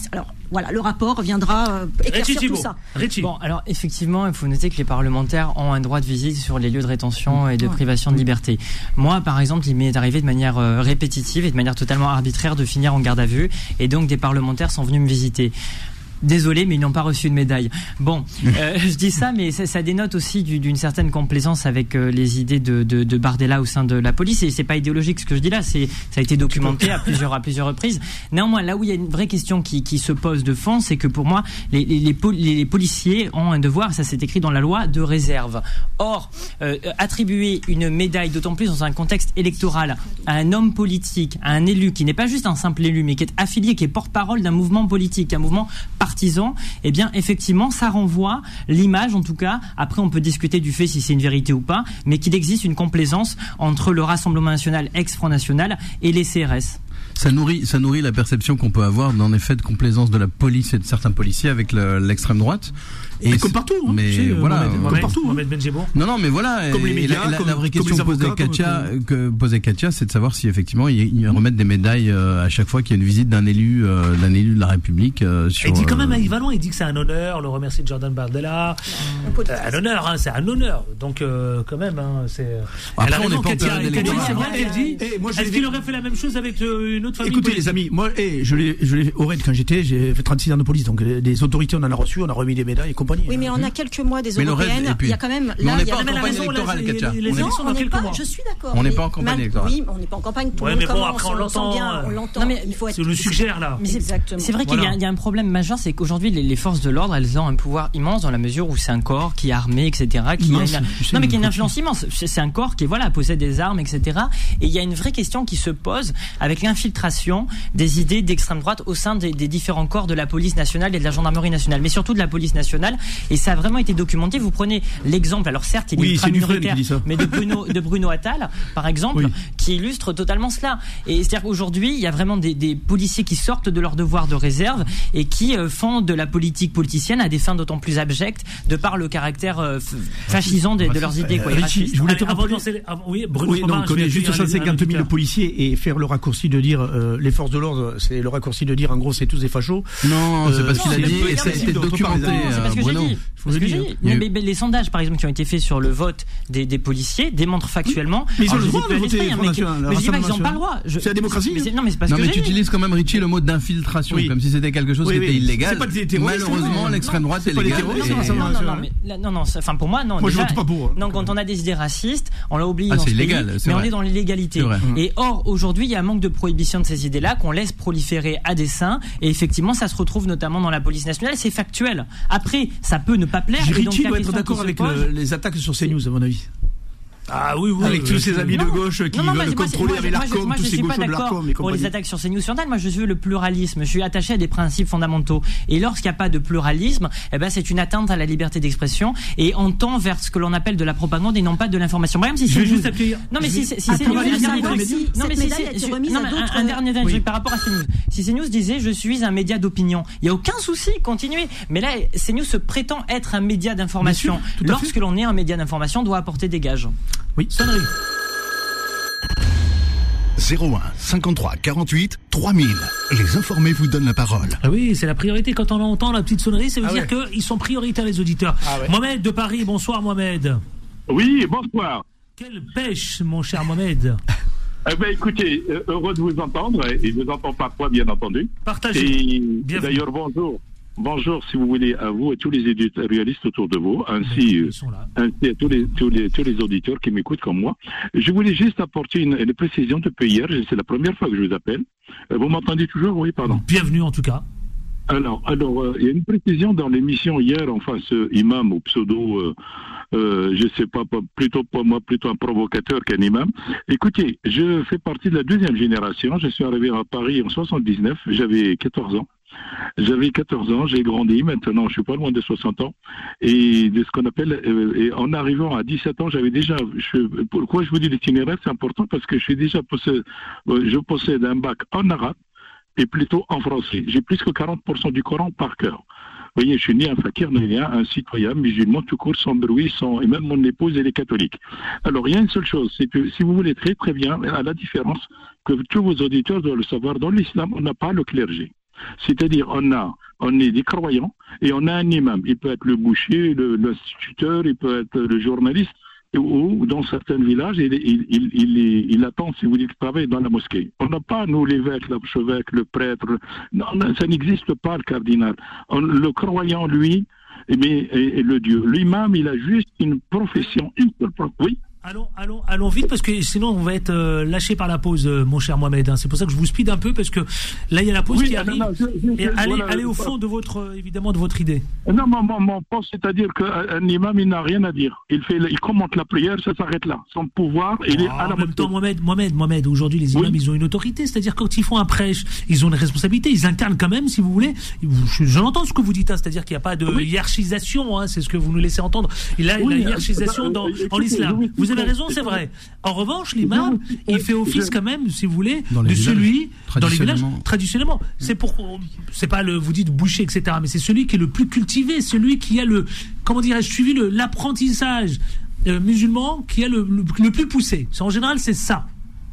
voilà, le rapport viendra euh, éclaircir tout ça. Bon, alors effectivement, il faut noter que les parlementaires ont un droit de visite sur les lieux de rétention et de privation de liberté. Moi, par exemple, il m'est arrivé de manière euh, répétitive et de manière totalement arbitraire de finir en garde à vue, et donc des parlementaires sont venus me visiter. Désolé, mais ils n'ont pas reçu de médaille. Bon, euh, je dis ça, mais ça, ça dénote aussi du, d'une certaine complaisance avec euh, les idées de, de, de Bardella au sein de la police. Et c'est pas idéologique ce que je dis là, c'est ça a été documenté à plusieurs à plusieurs reprises. Néanmoins, là où il y a une vraie question qui, qui se pose de fond, c'est que pour moi, les, les, les, pol- les policiers ont un devoir, ça s'est écrit dans la loi, de réserve. Or, euh, attribuer une médaille, d'autant plus dans un contexte électoral, à un homme politique, à un élu qui n'est pas juste un simple élu, mais qui est affilié, qui est porte-parole d'un mouvement politique, un mouvement partisan, eh bien effectivement ça renvoie l'image, en tout cas, après on peut discuter du fait si c'est une vérité ou pas, mais qu'il existe une complaisance entre le Rassemblement National, ex-Front National, et les C R S. Ça nourrit, ça nourrit la perception qu'on peut avoir d'un effet de complaisance de la police et de certains policiers avec le, l'extrême droite. Et comme partout, hein, mais c'est, voilà, Mohamed, comme partout. Mohamed Benjebour. Non, non, mais voilà. Comme les médias, la, la, comme, la vraie question comme posée Katia, comme... que posait Katia, c'est de savoir si effectivement ils remettent des médailles euh, à chaque fois qu'il y a une visite d'un élu, euh, d'un élu de la République. Euh, sur, il dit quand même euh... à Yvalon, il dit que c'est un honneur, le remercier de Jordan Bardella. Euh, un honneur, hein, c'est un honneur. Donc euh, quand même, hein, c'est. Après, elle a raison, Katia. Elle dit. Est-ce qu'il aurait fait la même chose avec une autre famille? Écoutez, les amis, moi, hey, je l'ai, je l'ai, au raid quand j'étais, j'ai fait trente-six ans de police, donc des autorités, on en a reçu, on a remis des médailles et compagnie. Oui, mais on a quelques mois des européennes. Puis, il y a quand même. Là, on n'est il y a pas en campagne électorale, Katia. Les élections dans quelques mois. Je suis d'accord. On n'est pas en campagne électorale. Oui, on n'est pas en campagne. Tout ouais, le monde mais bon, commence, après on, on l'entend bien, on l'entend. Non, mais il faut être. C'est le suggère là. Mais c'est, exactement. C'est vrai qu'il voilà. y, a, il y a un problème majeur, c'est qu'aujourd'hui les, les forces de l'ordre, elles ont un pouvoir immense dans la mesure où c'est un corps qui est armé, et cetera. Qui immense, a une, non, mais qui a une influence immense. C'est un corps qui voilà possède des armes, et cetera. Et il y a une vraie question qui se pose avec l'infiltration des idées d'extrême droite au sein des, des différents corps de la police nationale et de la gendarmerie nationale, mais surtout de la police nationale. Et ça a vraiment été documenté. Vous prenez l'exemple, alors certes il est oui, ultra minoritaire, mais de Bruno, de Bruno Attal, par exemple, oui. qui illustre totalement cela. Et c'est-à-dire qu'aujourd'hui, il y a vraiment des, des policiers qui sortent de leur devoir de réserve et qui euh, font de la politique politicienne à des fins d'autant plus abjectes de par le caractère euh, fascisant de, de leurs idées. Quoi, Richie, je voulais te rappeler. Oui, Bruno oui, donc on est juste cent cinquante mille policiers et faire le raccourci de dire euh, les forces de l'ordre, c'est le raccourci de dire en gros c'est tous des fachos. Non, c'est parce qu'il a dit et ça a été documenté. C'est parce que j'ai dit. Parce que j'ai dit. Mais, mais, mais les sondages, par exemple, qui ont été faits sur le vote des, des policiers démontrent factuellement. Mais ils ont le droit de voter. Mais je dis pas qu'ils n'ont pas le droit. C'est la démocratie. Non, mais c'est parce que. Non, mais tu utilises quand même, Richie, le mot d'infiltration, comme si c'était quelque chose qui était illégal. Malheureusement, l'extrême droite est légale. Non, non, non, non, non. Enfin, pour moi, non. Moi, je vote pas pour. Non, quand on a des idées racistes, on l'a oublié dans ce pays. Mais on est dans l'illégalité. Et or, aujourd'hui, il y a un manque de prohibition de ces idées-là qu'on laisse proliférer à dessein. Et effectivement, ça se retrouve notamment dans la police nationale. C'est factuel. Après, ça peut ne pas plaire. Richie doit être d'accord avec les attaques sur CNews, à mon avis. Ah oui, oui. Avec tous ces amis non, de gauche qui non, non, veulent moi, contrôler moi, avec l'Arcom, moi, tous je ces gauchos de l'Arcom et compagnie. Pour les attaques sur CNews sur moi je veux le pluralisme. Je suis attaché à des principes fondamentaux. Et lorsqu'il n'y a pas de pluralisme, eh ben, c'est une atteinte à la liberté d'expression et on tend vers ce que l'on appelle de la propagande et non pas de l'information. Par exemple, si je vais juste accueillir. Non, mais si c'est CNews. Non, mais si un dernier truc par rapport à CNews. Si CNews disait je suis un média d'opinion, il n'y a aucun souci, continuez. Mais là, CNews se prétend être un média d'information. Lorsque l'on est un média d'information, on doit apporter des gages. Oui, sonnerie. zéro un cinquante-trois quarante-huit trois mille. Les informés vous donnent la parole. Ah oui, c'est la priorité. Quand on entend la petite sonnerie, ça veut ah dire ouais. qu'ils sont prioritaires, les auditeurs. Ah ouais. Mohamed de Paris, bonsoir Mohamed. Oui, bonsoir. Quelle pêche, mon cher Mohamed. Eh ben, écoutez, heureux de vous entendre, et je vous entends parfois, bien entendu. Partagez. Et d'ailleurs, bonjour. Bonjour, si vous voulez, à vous et tous les éditorialistes autour de vous, ainsi, ainsi à tous les, tous, les, tous les auditeurs qui m'écoutent comme moi. Je voulais juste apporter une, une précision depuis hier. C'est la première fois que je vous appelle. Vous m'entendez toujours? Oui, pardon. Bienvenue en tout cas. Alors, alors, euh, il y a une précision dans l'émission hier, enfin, ce imam ou pseudo, euh, euh, je sais pas, plutôt pour moi, plutôt un provocateur qu'un imam. Écoutez, je fais partie de la deuxième génération. Je suis arrivé à Paris en soixante-dix-neuf. J'avais quatorze ans. J'avais quatorze ans, j'ai grandi, maintenant je suis pas loin de soixante ans, et de ce qu'on appelle, euh, et en arrivant à dix-sept ans, j'avais déjà, je, pourquoi je vous dis l'itinéraire, c'est important parce que je suis déjà possède, euh, je possède un bac en arabe et plutôt en français. J'ai plus que quarante pour cent du Coran par cœur. Vous voyez, je suis né un fakir, un citoyen musulman tout court, sans bruit, sans, et même mon épouse, elle est catholique. Alors, il y a une seule chose, c'est que si vous voulez très très bien, à la différence que tous vos auditeurs doivent le savoir, dans l'islam, on n'a pas le clergé. C'est-à-dire, on a on est des croyants et on a un imam. Il peut être le boucher, le, l'instituteur, il peut être le journaliste, ou dans certains villages, il, il, il, il, il attend, si vous dites, travailler dans la mosquée. On n'a pas, nous, l'évêque, l'archevêque, le prêtre. Non, non, ça n'existe pas, le cardinal. On, le croyant, lui, mais, et, et le Dieu. L'imam, il a juste une profession, une seule profession. Oui. Allons, allons, allons vite parce que sinon on va être euh, lâché par la pause, euh, mon cher Mohamed. Hein. C'est pour ça que je vous speed un peu parce que là il y a la pause oui, qui non, arrive. non, je, je, et allez, voilà, allez au fond de votre, euh, évidemment, de votre idée. Non, mon, mon, mon poste, c'est-à-dire qu'un imam, il n'a rien à dire. Il fait, il commente la prière, ça s'arrête là. Son pouvoir, il oh, est à la en même temps, Mohamed, Mohamed, Mohamed. Aujourd'hui, les imams, oui. ils ont une autorité. C'est-à-dire quand ils font un prêche, ils ont une responsabilité. Ils incarnent quand même, si vous voulez. Je, je l'entends ce que vous dites. Hein, c'est-à-dire qu'il n'y a pas de oui. hiérarchisation. Hein, c'est ce que vous nous laissez entendre. Il a oui, la hiérarchisation euh, dans, euh, en l'islam. Oui, vous avez raison, c'est vrai. En revanche, l'imam, il fait office quand même, si vous voulez, de villages, celui dans les villages traditionnellement. C'est pour, c'est pas le, vous dites boucher, et cetera. Mais c'est celui qui est le plus cultivé, celui qui a le, comment dirais-je, suivi le l'apprentissage euh, musulman, qui a le, le, le plus poussé. En général, c'est ça.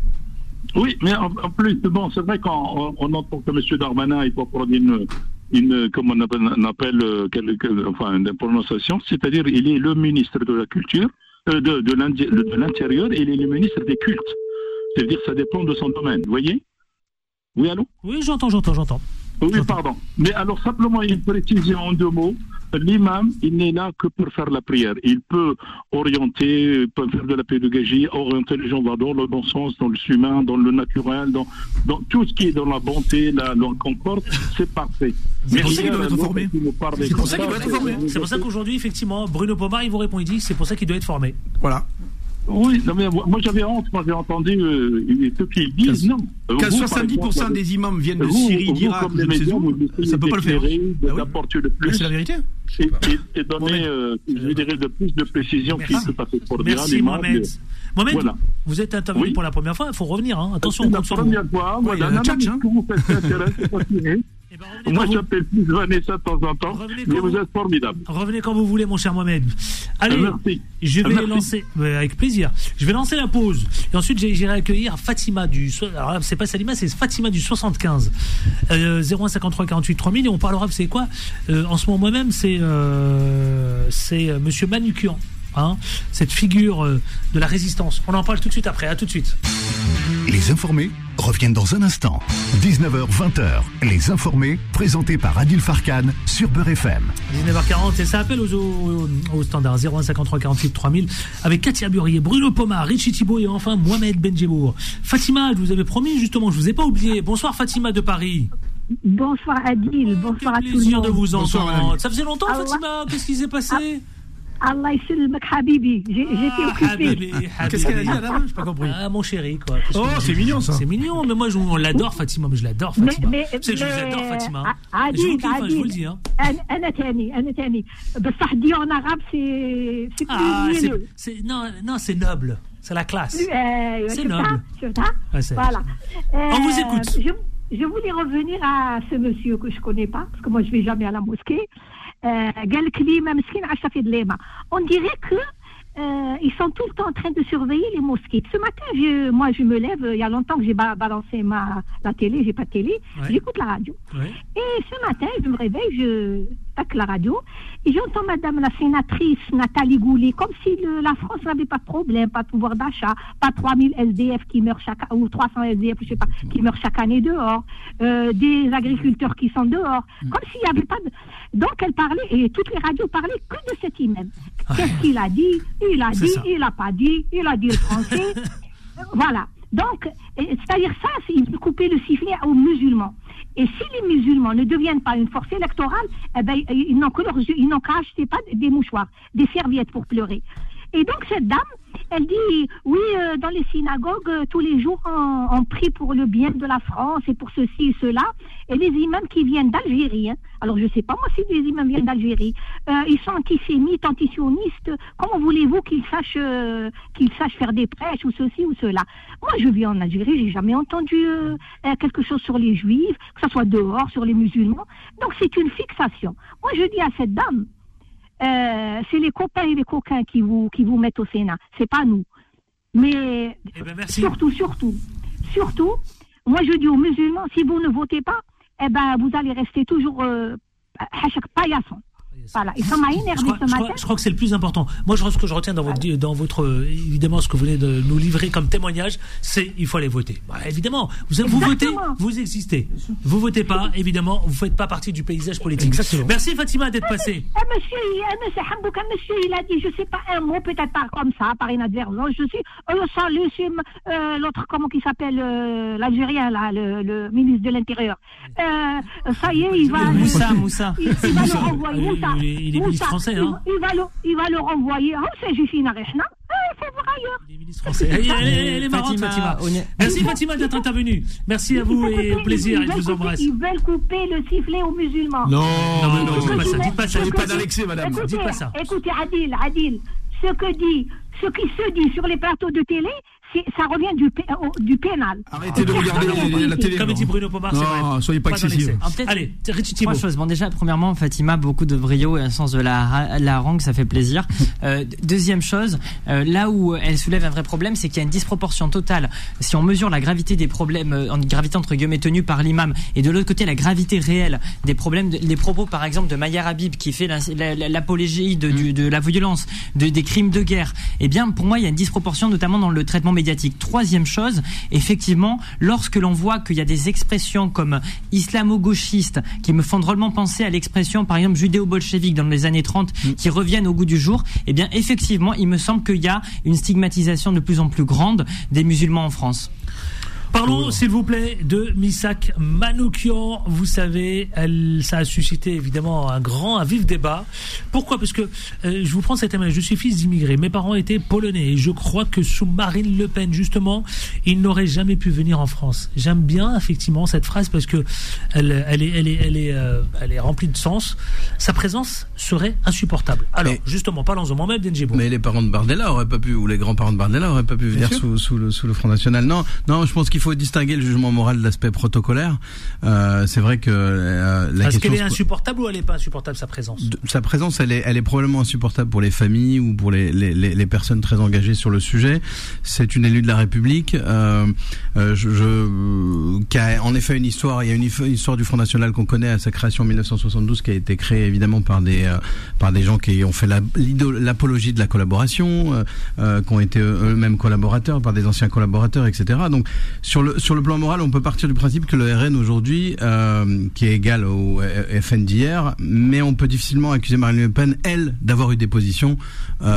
Oui, mais en, en plus, bon, c'est vrai qu'on on entend que M. Darmanin, il va prendre une, une, comme on appelle, on appelle euh, quelque, enfin, une prononciation, c'est-à-dire il est le ministre de la culture. De, de, de l'intérieur et il est le ministre des cultes. C'est-à-dire que ça dépend de son domaine. Vous voyez? Oui, allô? Oui, j'entends, j'entends, j'entends. Oui, j'entends. Pardon. Mais alors, simplement une précision en deux mots. L'imam, il n'est là que pour faire la prière. Il peut orienter, il peut faire de la pédagogie, orienter les gens dans le bon sens, dans le humain, dans le naturel, dans, dans tout ce qui est dans la bonté, la, dans le concorde, c'est parfait. C'est pour ça qu'il doit être formé. C'est pour ça qu'il doit être formé. C'est pour ça qu'aujourd'hui, effectivement, Bruno Pomar, il vous répond, il dit, c'est pour ça qu'il doit être formé. Voilà. Oui, non, mais moi j'avais honte, moi j'ai entendu euh, ceux qui disent non. Qu'à soixante-dix pour cent des imams viennent de Syrie, d'Irak, de Cézou, ça peut pas le faire. D'apporter le plus. C'est la vérité. Et, et, et donner, euh, je dirais, de plus de précision qui se passe pour dire. Merci Mohamed. Mohamed, voilà. Vous êtes intervenu oui. pour la première fois, il faut revenir, hein. Attention, on compte sur vous. La première fois, voilà, non, non, que vous faites intérêt, c'est pas fini. Eh ben, moi, j'appelle plus Vanessa de temps en temps, mais vous, vous êtes formidable. Revenez quand vous voulez, mon cher Mohamed. Allez, Merci. je vais Merci. lancer, euh, avec plaisir, je vais lancer la pause. Et ensuite, j'irai accueillir Fatima du, alors là, c'est pas Salima, c'est Fatima du soixante-quinze. Euh, zéro un cinquante-trois quarante-huit trois mille, et on parlera, vous savez quoi, euh, en ce moment moi-même, c'est, euh, c'est euh, monsieur Manukian. Hein, cette figure euh, de la résistance. On en parle tout de suite après, à tout de suite. Les informés reviennent dans un instant. dix-neuf heures vingt, les informés, présentés par Adil Farkan sur Beurre F M. dix-neuf heures quarante, et ça appelle aux, aux, aux standards zéro un cinquante-trois quarante-huit trois mille avec Katia Burier, Bruno Pomar, Richie Thibault et enfin Mohamed Benjebour. Fatima, je vous avais promis justement, je vous ai pas oublié. Bonsoir Fatima de Paris. Bonsoir Adil, bonsoir à tout le monde. Plaisir de vous entendre. Ça faisait longtemps Allah. Fatima, qu'est-ce qui s'est passé? Allah ysalmak Habibi, j'étais ah, occupée. Habibi, Habibi. Qu'est-ce qu'elle a dit là? J'ai pas compris. Ah mon chéri quoi. Oh c'est mignon ça. C'est mignon, mais moi je, on l'adore Fatima, mais je l'adore Fatima. Mais, mais, c'est je vous adore Fatima. Adil, je, vous kiffe, Adil, je vous le dis. Hein. أنا تاني أنا تاني بس صح dit en arabe c'est c'est ah, plus c'est, c'est non non c'est noble, c'est la classe. Euh, c'est noble. Ça, ouais, c'est voilà. Euh, on vous écoute. Je, je voulais revenir à ce monsieur que je connais pas parce que moi je vais jamais à la mosquée. قال لك لي ما مسكين عايشه في ظليمه. On dirait que euh, ils sont tout le temps en train de surveiller les mosquées. Ce matin, je, moi, je me lève. Il y a longtemps que j'ai ba- balancé ma la télé. J'ai pas de télé. Ouais. J'écoute la radio. Ouais. Et ce matin, je me réveille, je tac la radio et j'entends Madame la sénatrice Nathalie Goulet, comme si le, la France n'avait pas de problème, pas de pouvoir d'achat, pas trois mille S D F qui meurent chaque ou trois cents S D F, je sais pas, qui meurent chaque année dehors, euh, des agriculteurs qui sont dehors, mmh. comme s'il n'y avait pas de. Donc elle parlait et toutes les radios parlaient que de cet imam. Qu'est-ce qu'il a dit? Il a dit, il n'a pas dit, il a dit le français. Voilà. Donc, c'est-à-dire ça, c'est il peut couper le sifflet aux musulmans. Et si les musulmans ne deviennent pas une force électorale, eh ben, ils n'ont que leurs yeux, ils n'ont qu'à acheter pas des mouchoirs, des serviettes pour pleurer. Et donc cette dame, elle dit, oui, euh, dans les synagogues, euh, tous les jours, on, on prie pour le bien de la France et pour ceci et cela. Et les imams qui viennent d'Algérie, hein, alors je ne sais pas moi si les imams viennent d'Algérie, euh, ils sont antisémites, antisionistes. Comment voulez-vous qu'ils sachent, euh, qu'ils sachent faire des prêches ou ceci ou cela? Moi, je vis en Algérie, j'ai jamais entendu euh, quelque chose sur les juifs, que ce soit dehors, sur les musulmans. Donc c'est une fixation. Moi, je dis à cette dame, Euh, c'est les copains et les coquins qui vous, qui vous mettent au Sénat, c'est pas nous. Mais eh ben surtout, surtout, surtout, moi je dis aux musulmans, si vous ne votez pas, eh ben vous allez rester toujours euh, Hachak paillasson. Voilà, ils sont énervés je crois, ce je matin. crois, je crois que c'est le plus important. Moi, je crois que ce que je retiens dans votre, dans votre, évidemment, ce que vous venez de nous livrer comme témoignage, c'est il faut aller voter. Bah, évidemment, vous, vous votez, vous existez. Vous votez pas, évidemment, vous faites pas partie du paysage politique. Exactement. Merci Fatima d'être passée. Eh, monsieur, eh, monsieur Hambouka, monsieur, il a dit, je sais pas, un mot, peut-être pas comme ça, par inadvertance. Je sais, euh, salut, c'est euh, l'autre, comment il s'appelle, euh, l'Algérien, là, le, le ministre de l'Intérieur. Euh, ça y est, il va. Moussa, Moussa. Il, il va le renvoyer, Moussa. Il est, il est ministre français, hein. Il, il, va le, il va le renvoyer. Oh, c'est Jufina Rechna. Il faut voir ailleurs. Il est ministre français. Elle, elle, elle, elle est marrante, Fatima. Fatima. Merci Fatima d'être intervenue. Merci à vous et au plaisir. Ils, je vous embrasse. Ils veulent couper le sifflet aux musulmans. Non, non, non, non, dites pas ça. Dites pas ça. N'est pas d'Alexis, madame. Écoutez, Dites pas ça. Écoutez, Adil, Adil, ce que dit, ce qui se dit sur les plateaux de télé, ça revient du, du pénal. Arrêtez de regarder la, la télé. Comme dit Bruno Pomar, c'est vrai. Non, soyez pas, pas excessifs. Allez, trois choses. Bon, déjà, premièrement, Fatima, beaucoup de brio et un sens de la, la harangue, ça fait plaisir. Euh, deuxième chose, euh, là où elle soulève un vrai problème, c'est qu'il y a une disproportion totale. Si on mesure la gravité des problèmes, en gravité entre guillemets tenus par l'imam, et de l'autre côté la gravité réelle des problèmes, de, des propos par exemple de Maya Habib qui fait la, la, l'apologie de, du, de la violence, de, des crimes de guerre, eh bien, pour moi, il y a une disproportion, notamment dans le traitement médiatique. Troisième chose, effectivement, lorsque l'on voit qu'il y a des expressions comme islamo-gauchistes qui me font drôlement penser à l'expression, par exemple, judéo-bolchevique dans les années trente, mmh. qui reviennent au goût du jour, eh bien, effectivement, il me semble qu'il y a une stigmatisation de plus en plus grande des musulmans en France. Parlons, s'il vous plaît, de Missak Manoukian. Vous savez, elle, ça a suscité évidemment un grand, un vif débat. Pourquoi ? Parce que euh, je vous prends cette image. Je suis fils d'immigrés. Mes parents étaient polonais. Et je crois que sous Marine Le Pen, justement, ils n'auraient jamais pu venir en France. J'aime bien effectivement cette phrase parce que elle, elle est, elle est, elle est, euh, elle est remplie de sens. Sa présence serait insupportable. Alors, mais, justement, parlons-en. Mohamed Denjibou. Mais les parents de Bardella auraient pas pu, ou les grands-parents de Bardella auraient pas pu venir sous, sous le, sous le Front National. Non, non, je pense qu'il faut distinguer le jugement moral de l'aspect protocolaire. Euh, c'est vrai que euh, la Est-ce question qu'elle est insupportable ou elle n'est pas insupportable, sa présence de, Sa présence, elle est, elle est probablement insupportable pour les familles ou pour les, les, les, les personnes très engagées sur le sujet. C'est une élue de la République euh, euh, je, je, qui a en effet une histoire. Il y a une, une histoire du Front National qu'on connaît à sa création en mille neuf cent soixante-douze, qui a été créée évidemment par des euh, par des gens qui ont fait la, l'apologie de la collaboration, euh, euh, qui ont été eux-mêmes collaborateurs, par des anciens collaborateurs, et cetera. Donc sur le sur le plan moral, on peut partir du principe que le R N aujourd'hui, euh, qui est égal au F N d'hier, mais on peut difficilement accuser Marine Le Pen, elle, d'avoir eu des positions euh,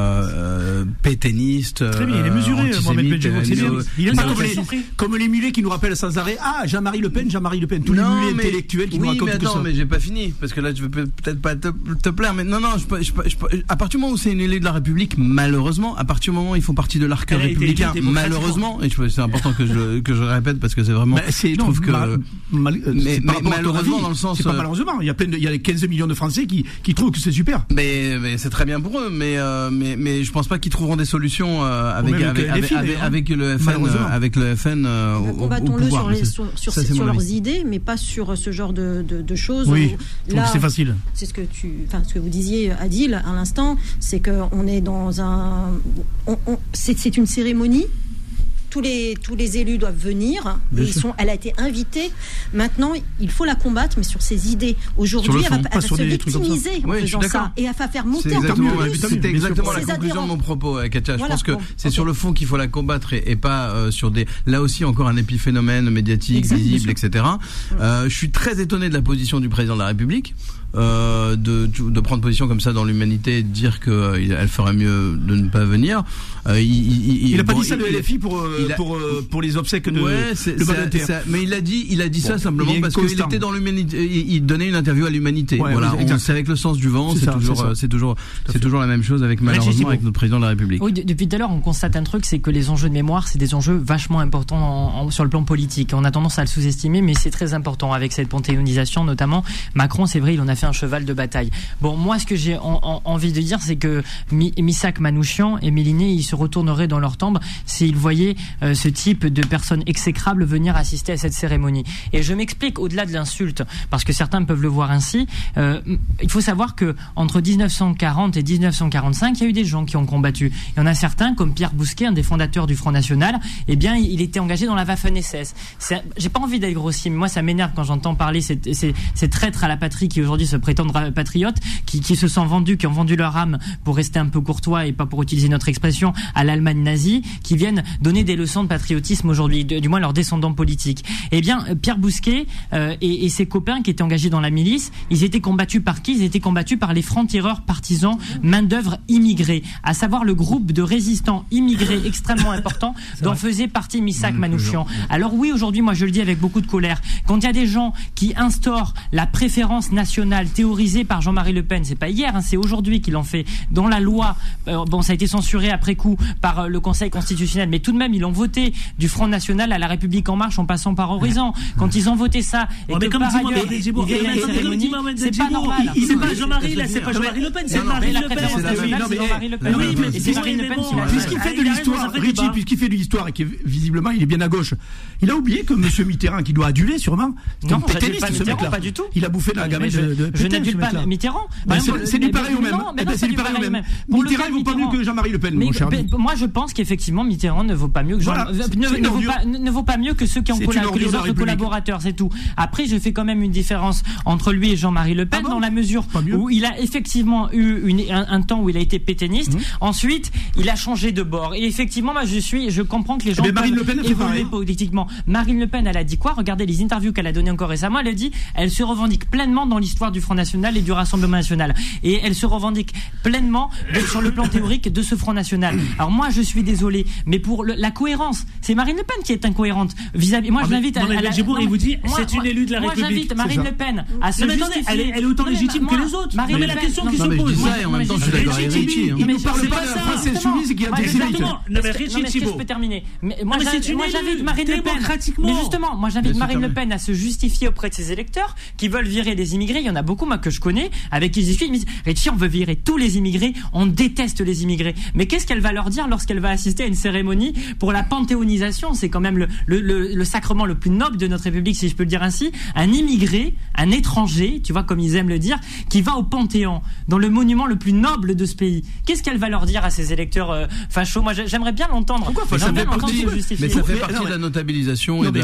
euh, pétainistes. Très bien, il est mesuré, Mohamed Benjibou. C'est bien. Il est pas comme les, comme les mulets qui nous rappellent sans arrêt, ah, Jean-Marie Le Pen, Jean-Marie Le Pen, tous non, les mulets mais, intellectuels qui oui, nous racontent mais attends, tout ça. Mais j'ai pas fini, parce que là, je vais peut-être pas te, te plaire, mais non, non, je, je, je, je, à partir du moment où c'est une élue de la République, malheureusement, à partir du moment où ils font partie de l'arc républicain, malheureusement, et je, c'est important que je, que je répète, parce que c'est vraiment, c'est, je non, trouve que, mal, mal, mais, mais malheureusement, dans le sens, c'est pas malheureusement, il y a plein de, il y a quinze millions de Français qui, qui trouvent que c'est super. Mais, mais c'est très bien pour eux, mais, euh, mais, mais je pense pas qu'ils trouveront des solutions, euh, avec, avec, avec, filles, avec, avec le F N, euh, avec le F N, euh, au, combattons-le au pouvoir. sur, les, sur, sur, ça, sur leurs idées, mais pas sur ce genre de, de, de choses. Oui, où, là, c'est facile. C'est ce que tu, enfin, ce que vous disiez, Adil, à l'instant, c'est qu'on est dans un, on, on, c'est, c'est une cérémonie. Tous les, tous les élus doivent venir. Ils sont, elle a été invitée. Maintenant, il faut la combattre, mais sur ses idées. Aujourd'hui, elle va, elle va se victimiser en oui, faisant ça. Et elle va faire monter encore plus. C'était exactement la conclusion de mon propos, Katia. Je voilà, pense que bon, c'est okay. sur le fond qu'il faut la combattre et, et pas euh, sur des... Là aussi, encore un épiphénomène médiatique, exact, visible, et cetera. Euh, je suis très étonné de la position du président de la République. Euh, de, de prendre position comme ça dans l'humanité et de dire qu'elle euh, ferait mieux de ne pas venir. Euh, il il, il a bon, pas dit ça de il, L F I pour, euh, a, pour, euh, pour les obsèques de, ouais, c'est, de c'est, c'est, mais il a dit, il a dit bon, ça simplement parce qu'il était dans l'humanité. Il, il donnait une interview à l'humanité. Ouais, voilà, on, c'est avec le sens du vent. C'est, c'est, ça, toujours, c'est, c'est toujours, c'est toujours la même chose avec malheureusement avec notre président de la République. Oui, depuis tout à l'heure, on constate un truc, c'est que les enjeux de mémoire, c'est des enjeux vachement importants en, en, sur le plan politique. On a tendance à le sous-estimer, mais c'est très important avec cette panthéonisation, notamment. Macron, c'est vrai, il en a fait un cheval de bataille. Bon, moi, ce que j'ai en, en, envie de dire, c'est que Mi, Missak Manouchian et Méliné, ils se retourneraient dans leur tombe s'ils voyaient euh, ce type de personnes exécrables venir assister à cette cérémonie. Et je m'explique au-delà de l'insulte, parce que certains peuvent le voir ainsi. Euh, il faut savoir que entre dix-neuf cent quarante et dix-neuf cent quarante-cinq, il y a eu des gens qui ont combattu. Il y en a certains, comme Pierre Bousquet, un des fondateurs du Front National. Eh bien, il était engagé dans la Waffen S S. C'est, j'ai pas envie d'être grossier, mais moi, ça m'énerve quand j'entends parler ces, ces, ces traîtres à la patrie qui aujourd'hui ce prétendre patriote, qui, qui se sont vendus, qui ont vendu leur âme pour rester un peu courtois et pas pour utiliser notre expression à l'Allemagne nazie, qui viennent donner des leçons de patriotisme aujourd'hui, de, du moins leurs descendants politiques. Eh bien, Pierre Bousquet euh, et, et ses copains qui étaient engagés dans la milice, ils étaient combattus par qui? Ils étaient combattus par les francs-tireurs partisans main-d'œuvre immigrés, à savoir le groupe de résistants immigrés extrêmement important dont faisait partie Missak Manouchian. Alors oui, aujourd'hui, moi je le dis avec beaucoup de colère, quand il y a des gens qui instaurent la préférence nationale théorisée par Jean-Marie Le Pen, c'est pas hier, hein, c'est aujourd'hui qu'ils l'ont fait, dans la loi, euh, bon ça a été censuré après coup par euh, le Conseil constitutionnel, mais tout de même ils l'ont voté du Front National à la République En Marche en passant par Horizon. Quand ils ont voté ça, et ouais, que comme par dit ailleurs, il y a une cérémonie, c'est pas normal. C'est pas Jean-Marie, là, c'est pas Jean-Marie Le Pen, c'est Marine Le Pen. C'est Jean-Marie Le Pen. Oui, mais c'est Marine Le Pen qui l'a fait. Puisqu'il fait de l'histoire, Richie, puisqu'il fait de l'histoire et que visiblement il est bien à gauche, il a oublié que M. Mitterrand, qui doit aduler sûrement, c'est un pétainiste, ce mec-là. Pas du tout. Il a bouffé de la gamelle de, de je n'adule pas Mitterrand. C'est du pareil au même. C'est du pareil au même. Mitterrand ne vaut pas mieux que Jean-Marie Le Pen, mon cher ami. Moi, je pense qu'effectivement, Mitterrand ne vaut pas mieux que Jean, ne vaut pas mieux que ceux qui ont que les autres collaborateurs, c'est tout. Après, je fais quand même une différence entre lui et Jean-Marie Le Pen dans la mesure où il a effectivement eu une, un, un temps où il a été pétainiste. Mmh. Ensuite, il a changé de bord. Et effectivement, moi, je suis, je comprends que les gens mais Marine Le Pen évoluer politiquement. Marine Le Pen, elle a dit quoi? Regardez les interviews qu'elle a données encore récemment. Elle a dit, elle se revendique pleinement dans l'histoire du Front National et du Rassemblement National. Et elle se revendique pleinement de, sur le plan théorique de ce Front National. Alors moi, je suis désolé, mais pour le, la cohérence, c'est Marine Le Pen qui est incohérente vis-à-vis. Moi, ah, je l'invite à, à la. Il vous dit, c'est une élue de la moi, République. Moi, j'invite Marine Le Pen à se justifier. Elle est, elle est autant non, légitime moi, que les autres. Marine non, mais la question qui se pose. Et en même temps, je suis d'accord avec Richie. Il ne parle pas de la France insoumise qui a des élites. Non, mais Richie, Thibault. Je peux terminer. Moi, j'invite Marine Le Pen. Mais justement, moi, j'invite Marine Le Pen à se justifier auprès de ses électeurs qui veulent virer des immigrés. Il y en a beaucoup, moi, que je connais, avec qui je discute. Ils me disent, Richie, on veut virer tous les immigrés. On déteste les immigrés. Mais qu'est-ce qu'elle va leur dire lorsqu'elle va assister à une cérémonie pour la panthéonisation? C'est quand même le, le, le, le sacrement le plus noble de notre République, si je peux le dire ainsi. Un immigré, un étranger, tu vois, comme ils aiment le dire, qui va au Panthéon, dans le monument le plus noble de ce pays. Qu'est-ce qu'elle va leur dire à ses électeurs euh, fachos? Moi, j'aimerais bien l'entendre. Pourquoi ça fait partie, mais ça fait partie de la notabilisation et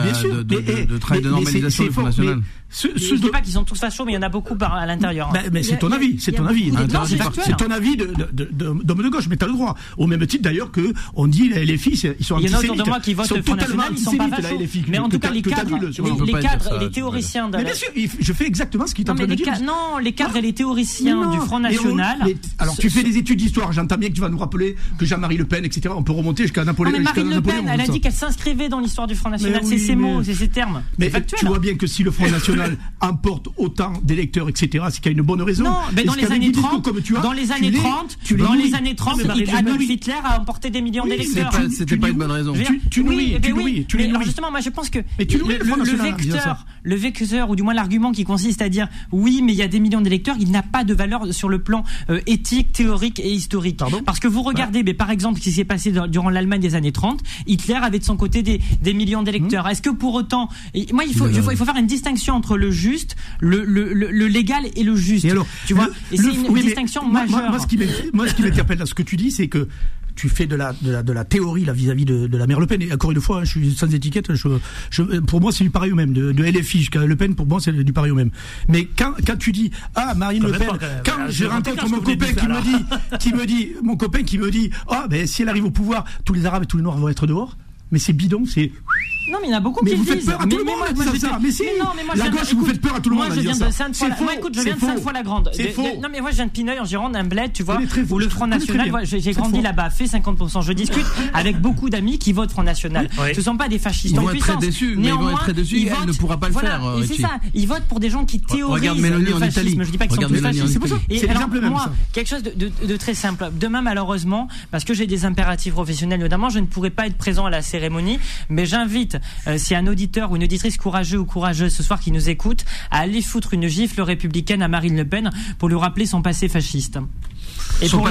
de travail de normalisation du Front National. Je ne dis pas qu'ils sont tous fachos, mais il y en a beaucoup à l'intérieur. Mais c'est ton avis, c'est ton avis. C'est ton avis d'homme de gauche, mais tu as le droit. Au même titre d'ailleurs que on dit les filles, ils sont antisémites. Il y en a autour de moi qui votent le Front National, ils sont pas fachos. Mais en tout cas, les cadres, les cadres et les théoriciens. Mais bien sûr, je fais exactement ce qu'il est en train de dire. Non, les cadres et les théoriciens du Front National. Alors tu fais des études d'histoire, j'entends bien que tu vas nous rappeler que Jean-Marie Le Pen, et cetera. On peut remonter jusqu'à Napoléon. Mais Marine Le Pen, elle a dit qu'elle s'inscrivait dans l'histoire du Front National. C'est ses mots, c'est ses termes. Mais tu vois bien que si le Front National emporte autant d'électeurs, et cetera, c'est qu'il y a une bonne raison. Non, mais dans les années trente, dans les années trente, dans les années trente, Adolf Hitler a emporté des millions d'électeurs. C'était pas une bonne raison. Tu nourris, tu nourris. Mais alors justement, moi je pense que le vecteur, le vecteur, ou du moins l'argument qui consiste à dire oui, mais il y a des millions d'électeurs, il n'a pas de valeur sur le plan éthique, théorique et historique. Parce que vous regardez, mais par exemple, ce qui s'est passé durant l'Allemagne des années trente, Hitler avait de son côté des, des millions d'électeurs. Est-ce que pour autant, moi il faut, il faut, il faut faire une distinction entre le juste, le, le, le, le légal et le juste. Et alors, tu vois, le, et c'est une, oui, une distinction moi, majeure. Moi, moi, ce qui m'interpelle dans ce que tu dis, c'est que tu fais de la, de la, de la théorie là vis-à-vis de, de la mère Le Pen. Et encore une fois, je suis sans étiquette. Je, je, pour moi, c'est du pareil au même. De, de L F I jusqu'à Le Pen, pour moi, c'est du pareil au même. Mais quand, quand tu dis ah Marine Le Pen, quand, quand je rencontre mon copain qui me dit, qui me dit, mon copain qui me dit, ah oh, ben si elle arrive au pouvoir, tous les Arabes et tous les Noirs vont être dehors. Mais c'est bidon, c'est. Non, mais il y en a beaucoup mais qui vous le faites disent. peur à tout le monde en disant ça. Mais si, mais non, mais moi, la gauche, vous faites peur à tout le monde en disant ça. Moi, je viens de Sainte-Foy. Moi, écoute, je viens de Sainte-Foy-la-Grande. C'est faux. Non, mais moi, je viens de Pineuil, en Gironde, un bled, tu vois, où le Front National, j'ai grandi là-bas, fait cinquante pour cent. Je discute avec beaucoup d'amis qui votent Front National. Ce ne sont pas des fascistes en puissance. Ils vont être très déçus, mais ils vont être très déçus, et elle ne pourra pas le faire. Et c'est ça, ils votent pour des gens qui théorisent le fascisme. Je dis pas qu'ils sont tous fascistes. C'est l'exemple même, ça. Quelque chose de très simple. Demain, malheureusement, parce que j'ai des impératifs professionnels notamment, je ne pourrai pas être présent à la cérémonie, mais j'invite, si un auditeur ou une auditrice courageux ou courageuse ce soir qui nous écoute, à aller foutre une gifle républicaine à Marine Le Pen pour lui rappeler son passé fasciste. Et pour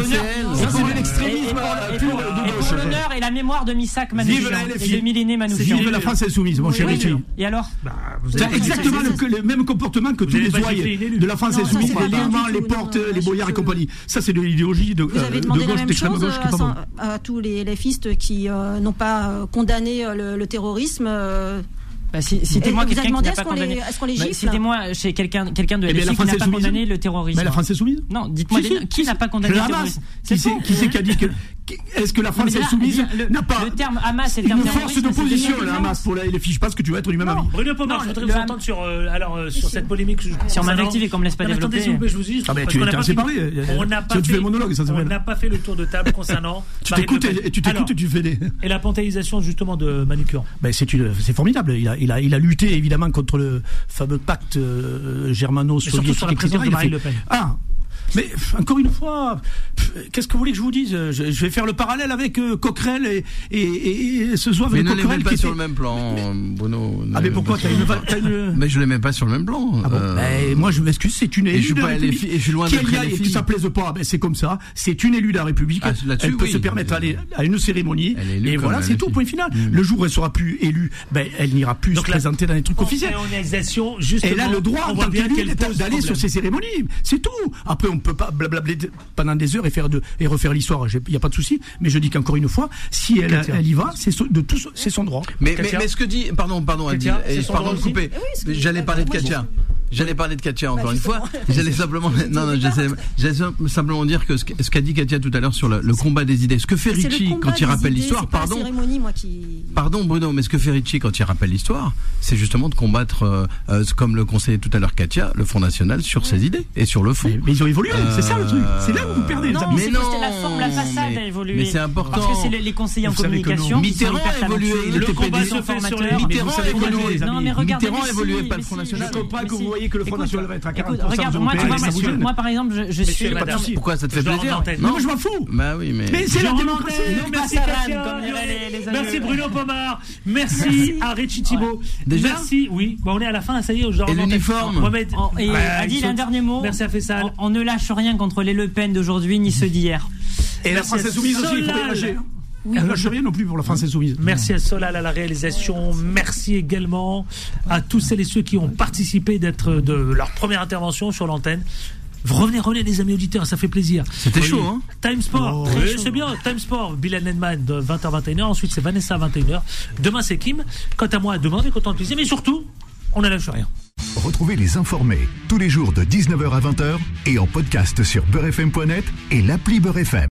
l'honneur et la mémoire de Missak Manouchian et de Milléné Manouchian. Vive la France insoumise, mon cher Richie. Et alors C'est exactement le même comportement que tous les ouailles de la France insoumise, les Léman, les Portes, les Boyards et compagnie. Ça, c'est de l'idéologie de gauche, d'extrême gauche. À tous les LFistes qui n'ont pas condamné le terrorisme. Bah, si, citez-moi Et vous avez quelqu'un qui demandé n'a est-ce pas qu'on condamné. les- est-ce qu'on les Bah, gifle Citez-moi chez quelqu'un, quelqu'un de Eh L bien, F I la qui France n'a pas Insoumise. condamné le terrorisme. Mais la France Insoumise. Non, dites-moi Si, des- si. qui n'a pas condamné Le le Hamas. terrorisme. Qui c'est qui c'est qui a dit que est-ce que la France Mais là, Insoumise le- n'a pas le terme Hamas et le terme une force terrorisme, d'opposition, c'est le deux Hamas pour la L F I? Je pense que tu vas être du même avis. Bruno Pomar, Non, je voudrais le vous Ham- entendre sur, euh, alors, euh, sur cette polémique. Sur concernant- Manuactive et qu'on me laisse pas Non, mais attendez, développer. s'il vous plaît, je vous dis. Ah, ben, parce tu- qu'on n'a t'en pas sais fait- parler. On n'a pas Tu fais fait- monologue, ça on s'appelle. n'a pas fait le tour de table concernant. Tu Marine t'écoutes Le Pen. et tu t'écoutes Alors, et tu fais des. Et la panthéisation justement de Manucur. Ben c'est une, c'est formidable. Il a, il a, il a lutté évidemment contre le fameux pacte euh, germano-soviétique. Et surtout sur la et cetera. présence de Il a Marine fait- Le Pen. Ah. Mais pff, encore une fois, pff, qu'est-ce que vous voulez que je vous dise? je, je vais faire le parallèle avec euh, Coquerel et, et, et, et ce soir Mais avec ne les Coquerel mets pas qui sur était- le même plan, Bruno. Ah mais pourquoi t'as une, t'as une... Mais je les mets pas sur le même plan. Ah bon Euh, Ben, moi je m'excuse, c'est une Et je élue suis de la pas République. L F I, et je suis loin Qu'elle d'être y aille L F I. et que ça plaise pas, ben c'est comme ça. C'est une élue de la République. Ah, là-dessus, elle peut oui. se permettre d'aller à une cérémonie. Elle est élue Et comme voilà, la c'est L F I. tout, point final. Mm. Le jour où elle sera plus élue, ben elle n'ira plus Donc se la- présenter dans les trucs officiels. Organisation, justement. Elle a le droit on en voit tant bien qu'élue qu'elle d'être- pose d'aller sur problème. ces cérémonies. C'est tout. Après, on peut pas blablabler pendant des heures et faire de et refaire l'histoire. Il y a pas de souci. Mais je dis qu'encore une fois, si elle, Katia. elle y va, c'est son- de tout, c'est son droit. Mais, mais, Katia. mais ce que dit, pardon, pardon, Adil, Katia, et c'est son pardon droit de couper. aussi. Eh oui, ce que- J'allais parler de moi, je- Katia. J'allais parler de Katia encore Bah, une fois. justement. J'allais simplement, non, non, j'allais j'allais simplement dire que ce que- ce qu'a dit Katia tout à l'heure sur le, le combat des idées, ce que fait C'est le Ricci combat quand il des rappelle idées, l'histoire, c'est pas la pardon. cérémonie, moi, qui. Pardon Bruno, mais ce que fait Ricci quand il rappelle l'histoire, c'est justement de combattre, euh, euh, comme le conseillait tout à l'heure Katia, le Front National sur ses idées et sur le fond. Mais, mais ils ont évolué. C'est ça le truc. C'est là où vous perdez les Non, amis. c'est Mais parce non, que la forme, la façade mais- a évolué. mais c'est important. Parce que c'est les, les conseillers en Vous savez que communication. non. qui sont Mitterrand hyper a évolué, talentueux. il Le était combat P D se G fait sur formateur. l'air. Mitterrand Mais a vous savez évolué. que les amis. Non, mais regarde, Mitterrand a mais évolué, si, pas le mais Front si, National. mais Je comprends si. que vous voyez que le Front Écoute, National va être à écoute, quarante pour cent regarde, des moi, tu vois, Européens, moi, ça vous gêne. moi, par exemple, je, je Messieurs, suis. madame. Pourquoi ça te fait Je dors en plaisir? antenne. Non, mais je m'en fous. Bah oui, mais. Mais c'est la Jean démocratie. Dantès, Non, merci Passaran, Katia. comme diraient les- les Merci amis. Bruno Pomar. Merci à Richie Thibault. Déjà Merci, oui. Bon, on est à la fin, ça y est, je dors Et en antenne. l'uniforme Mohamed. En- Et Bah, Adil, il un saute. dernier mot. Merci à Faisal. On, on ne lâche rien contre les Le Pen d'aujourd'hui ni ceux d'hier. Et la Merci France à Insoumise aussi, il faut rien Solal. lâcher. Elle ne lâche rien non plus pour la France Insoumise. Merci à Solal à la réalisation. Merci également à tous celles et ceux qui ont participé d'être de leur première intervention sur l'antenne. Revenez, revenez les amis auditeurs, ça fait plaisir. C'était chaud, hein? Time Sport, Oh, oui, ouais. c'est bien. Time Sport, Bilal Nedman de vingt heures vingt et une heures. Ensuite, c'est Vanessa à vingt et une heures. Demain, c'est Kim. Quant à moi, demain, avec autant de plaisir. Mais surtout, on ne lâche rien. Retrouvez les informés tous les jours de dix-neuf heures à vingt heures et en podcast sur beurre f m point net et l'appli Beurre F M.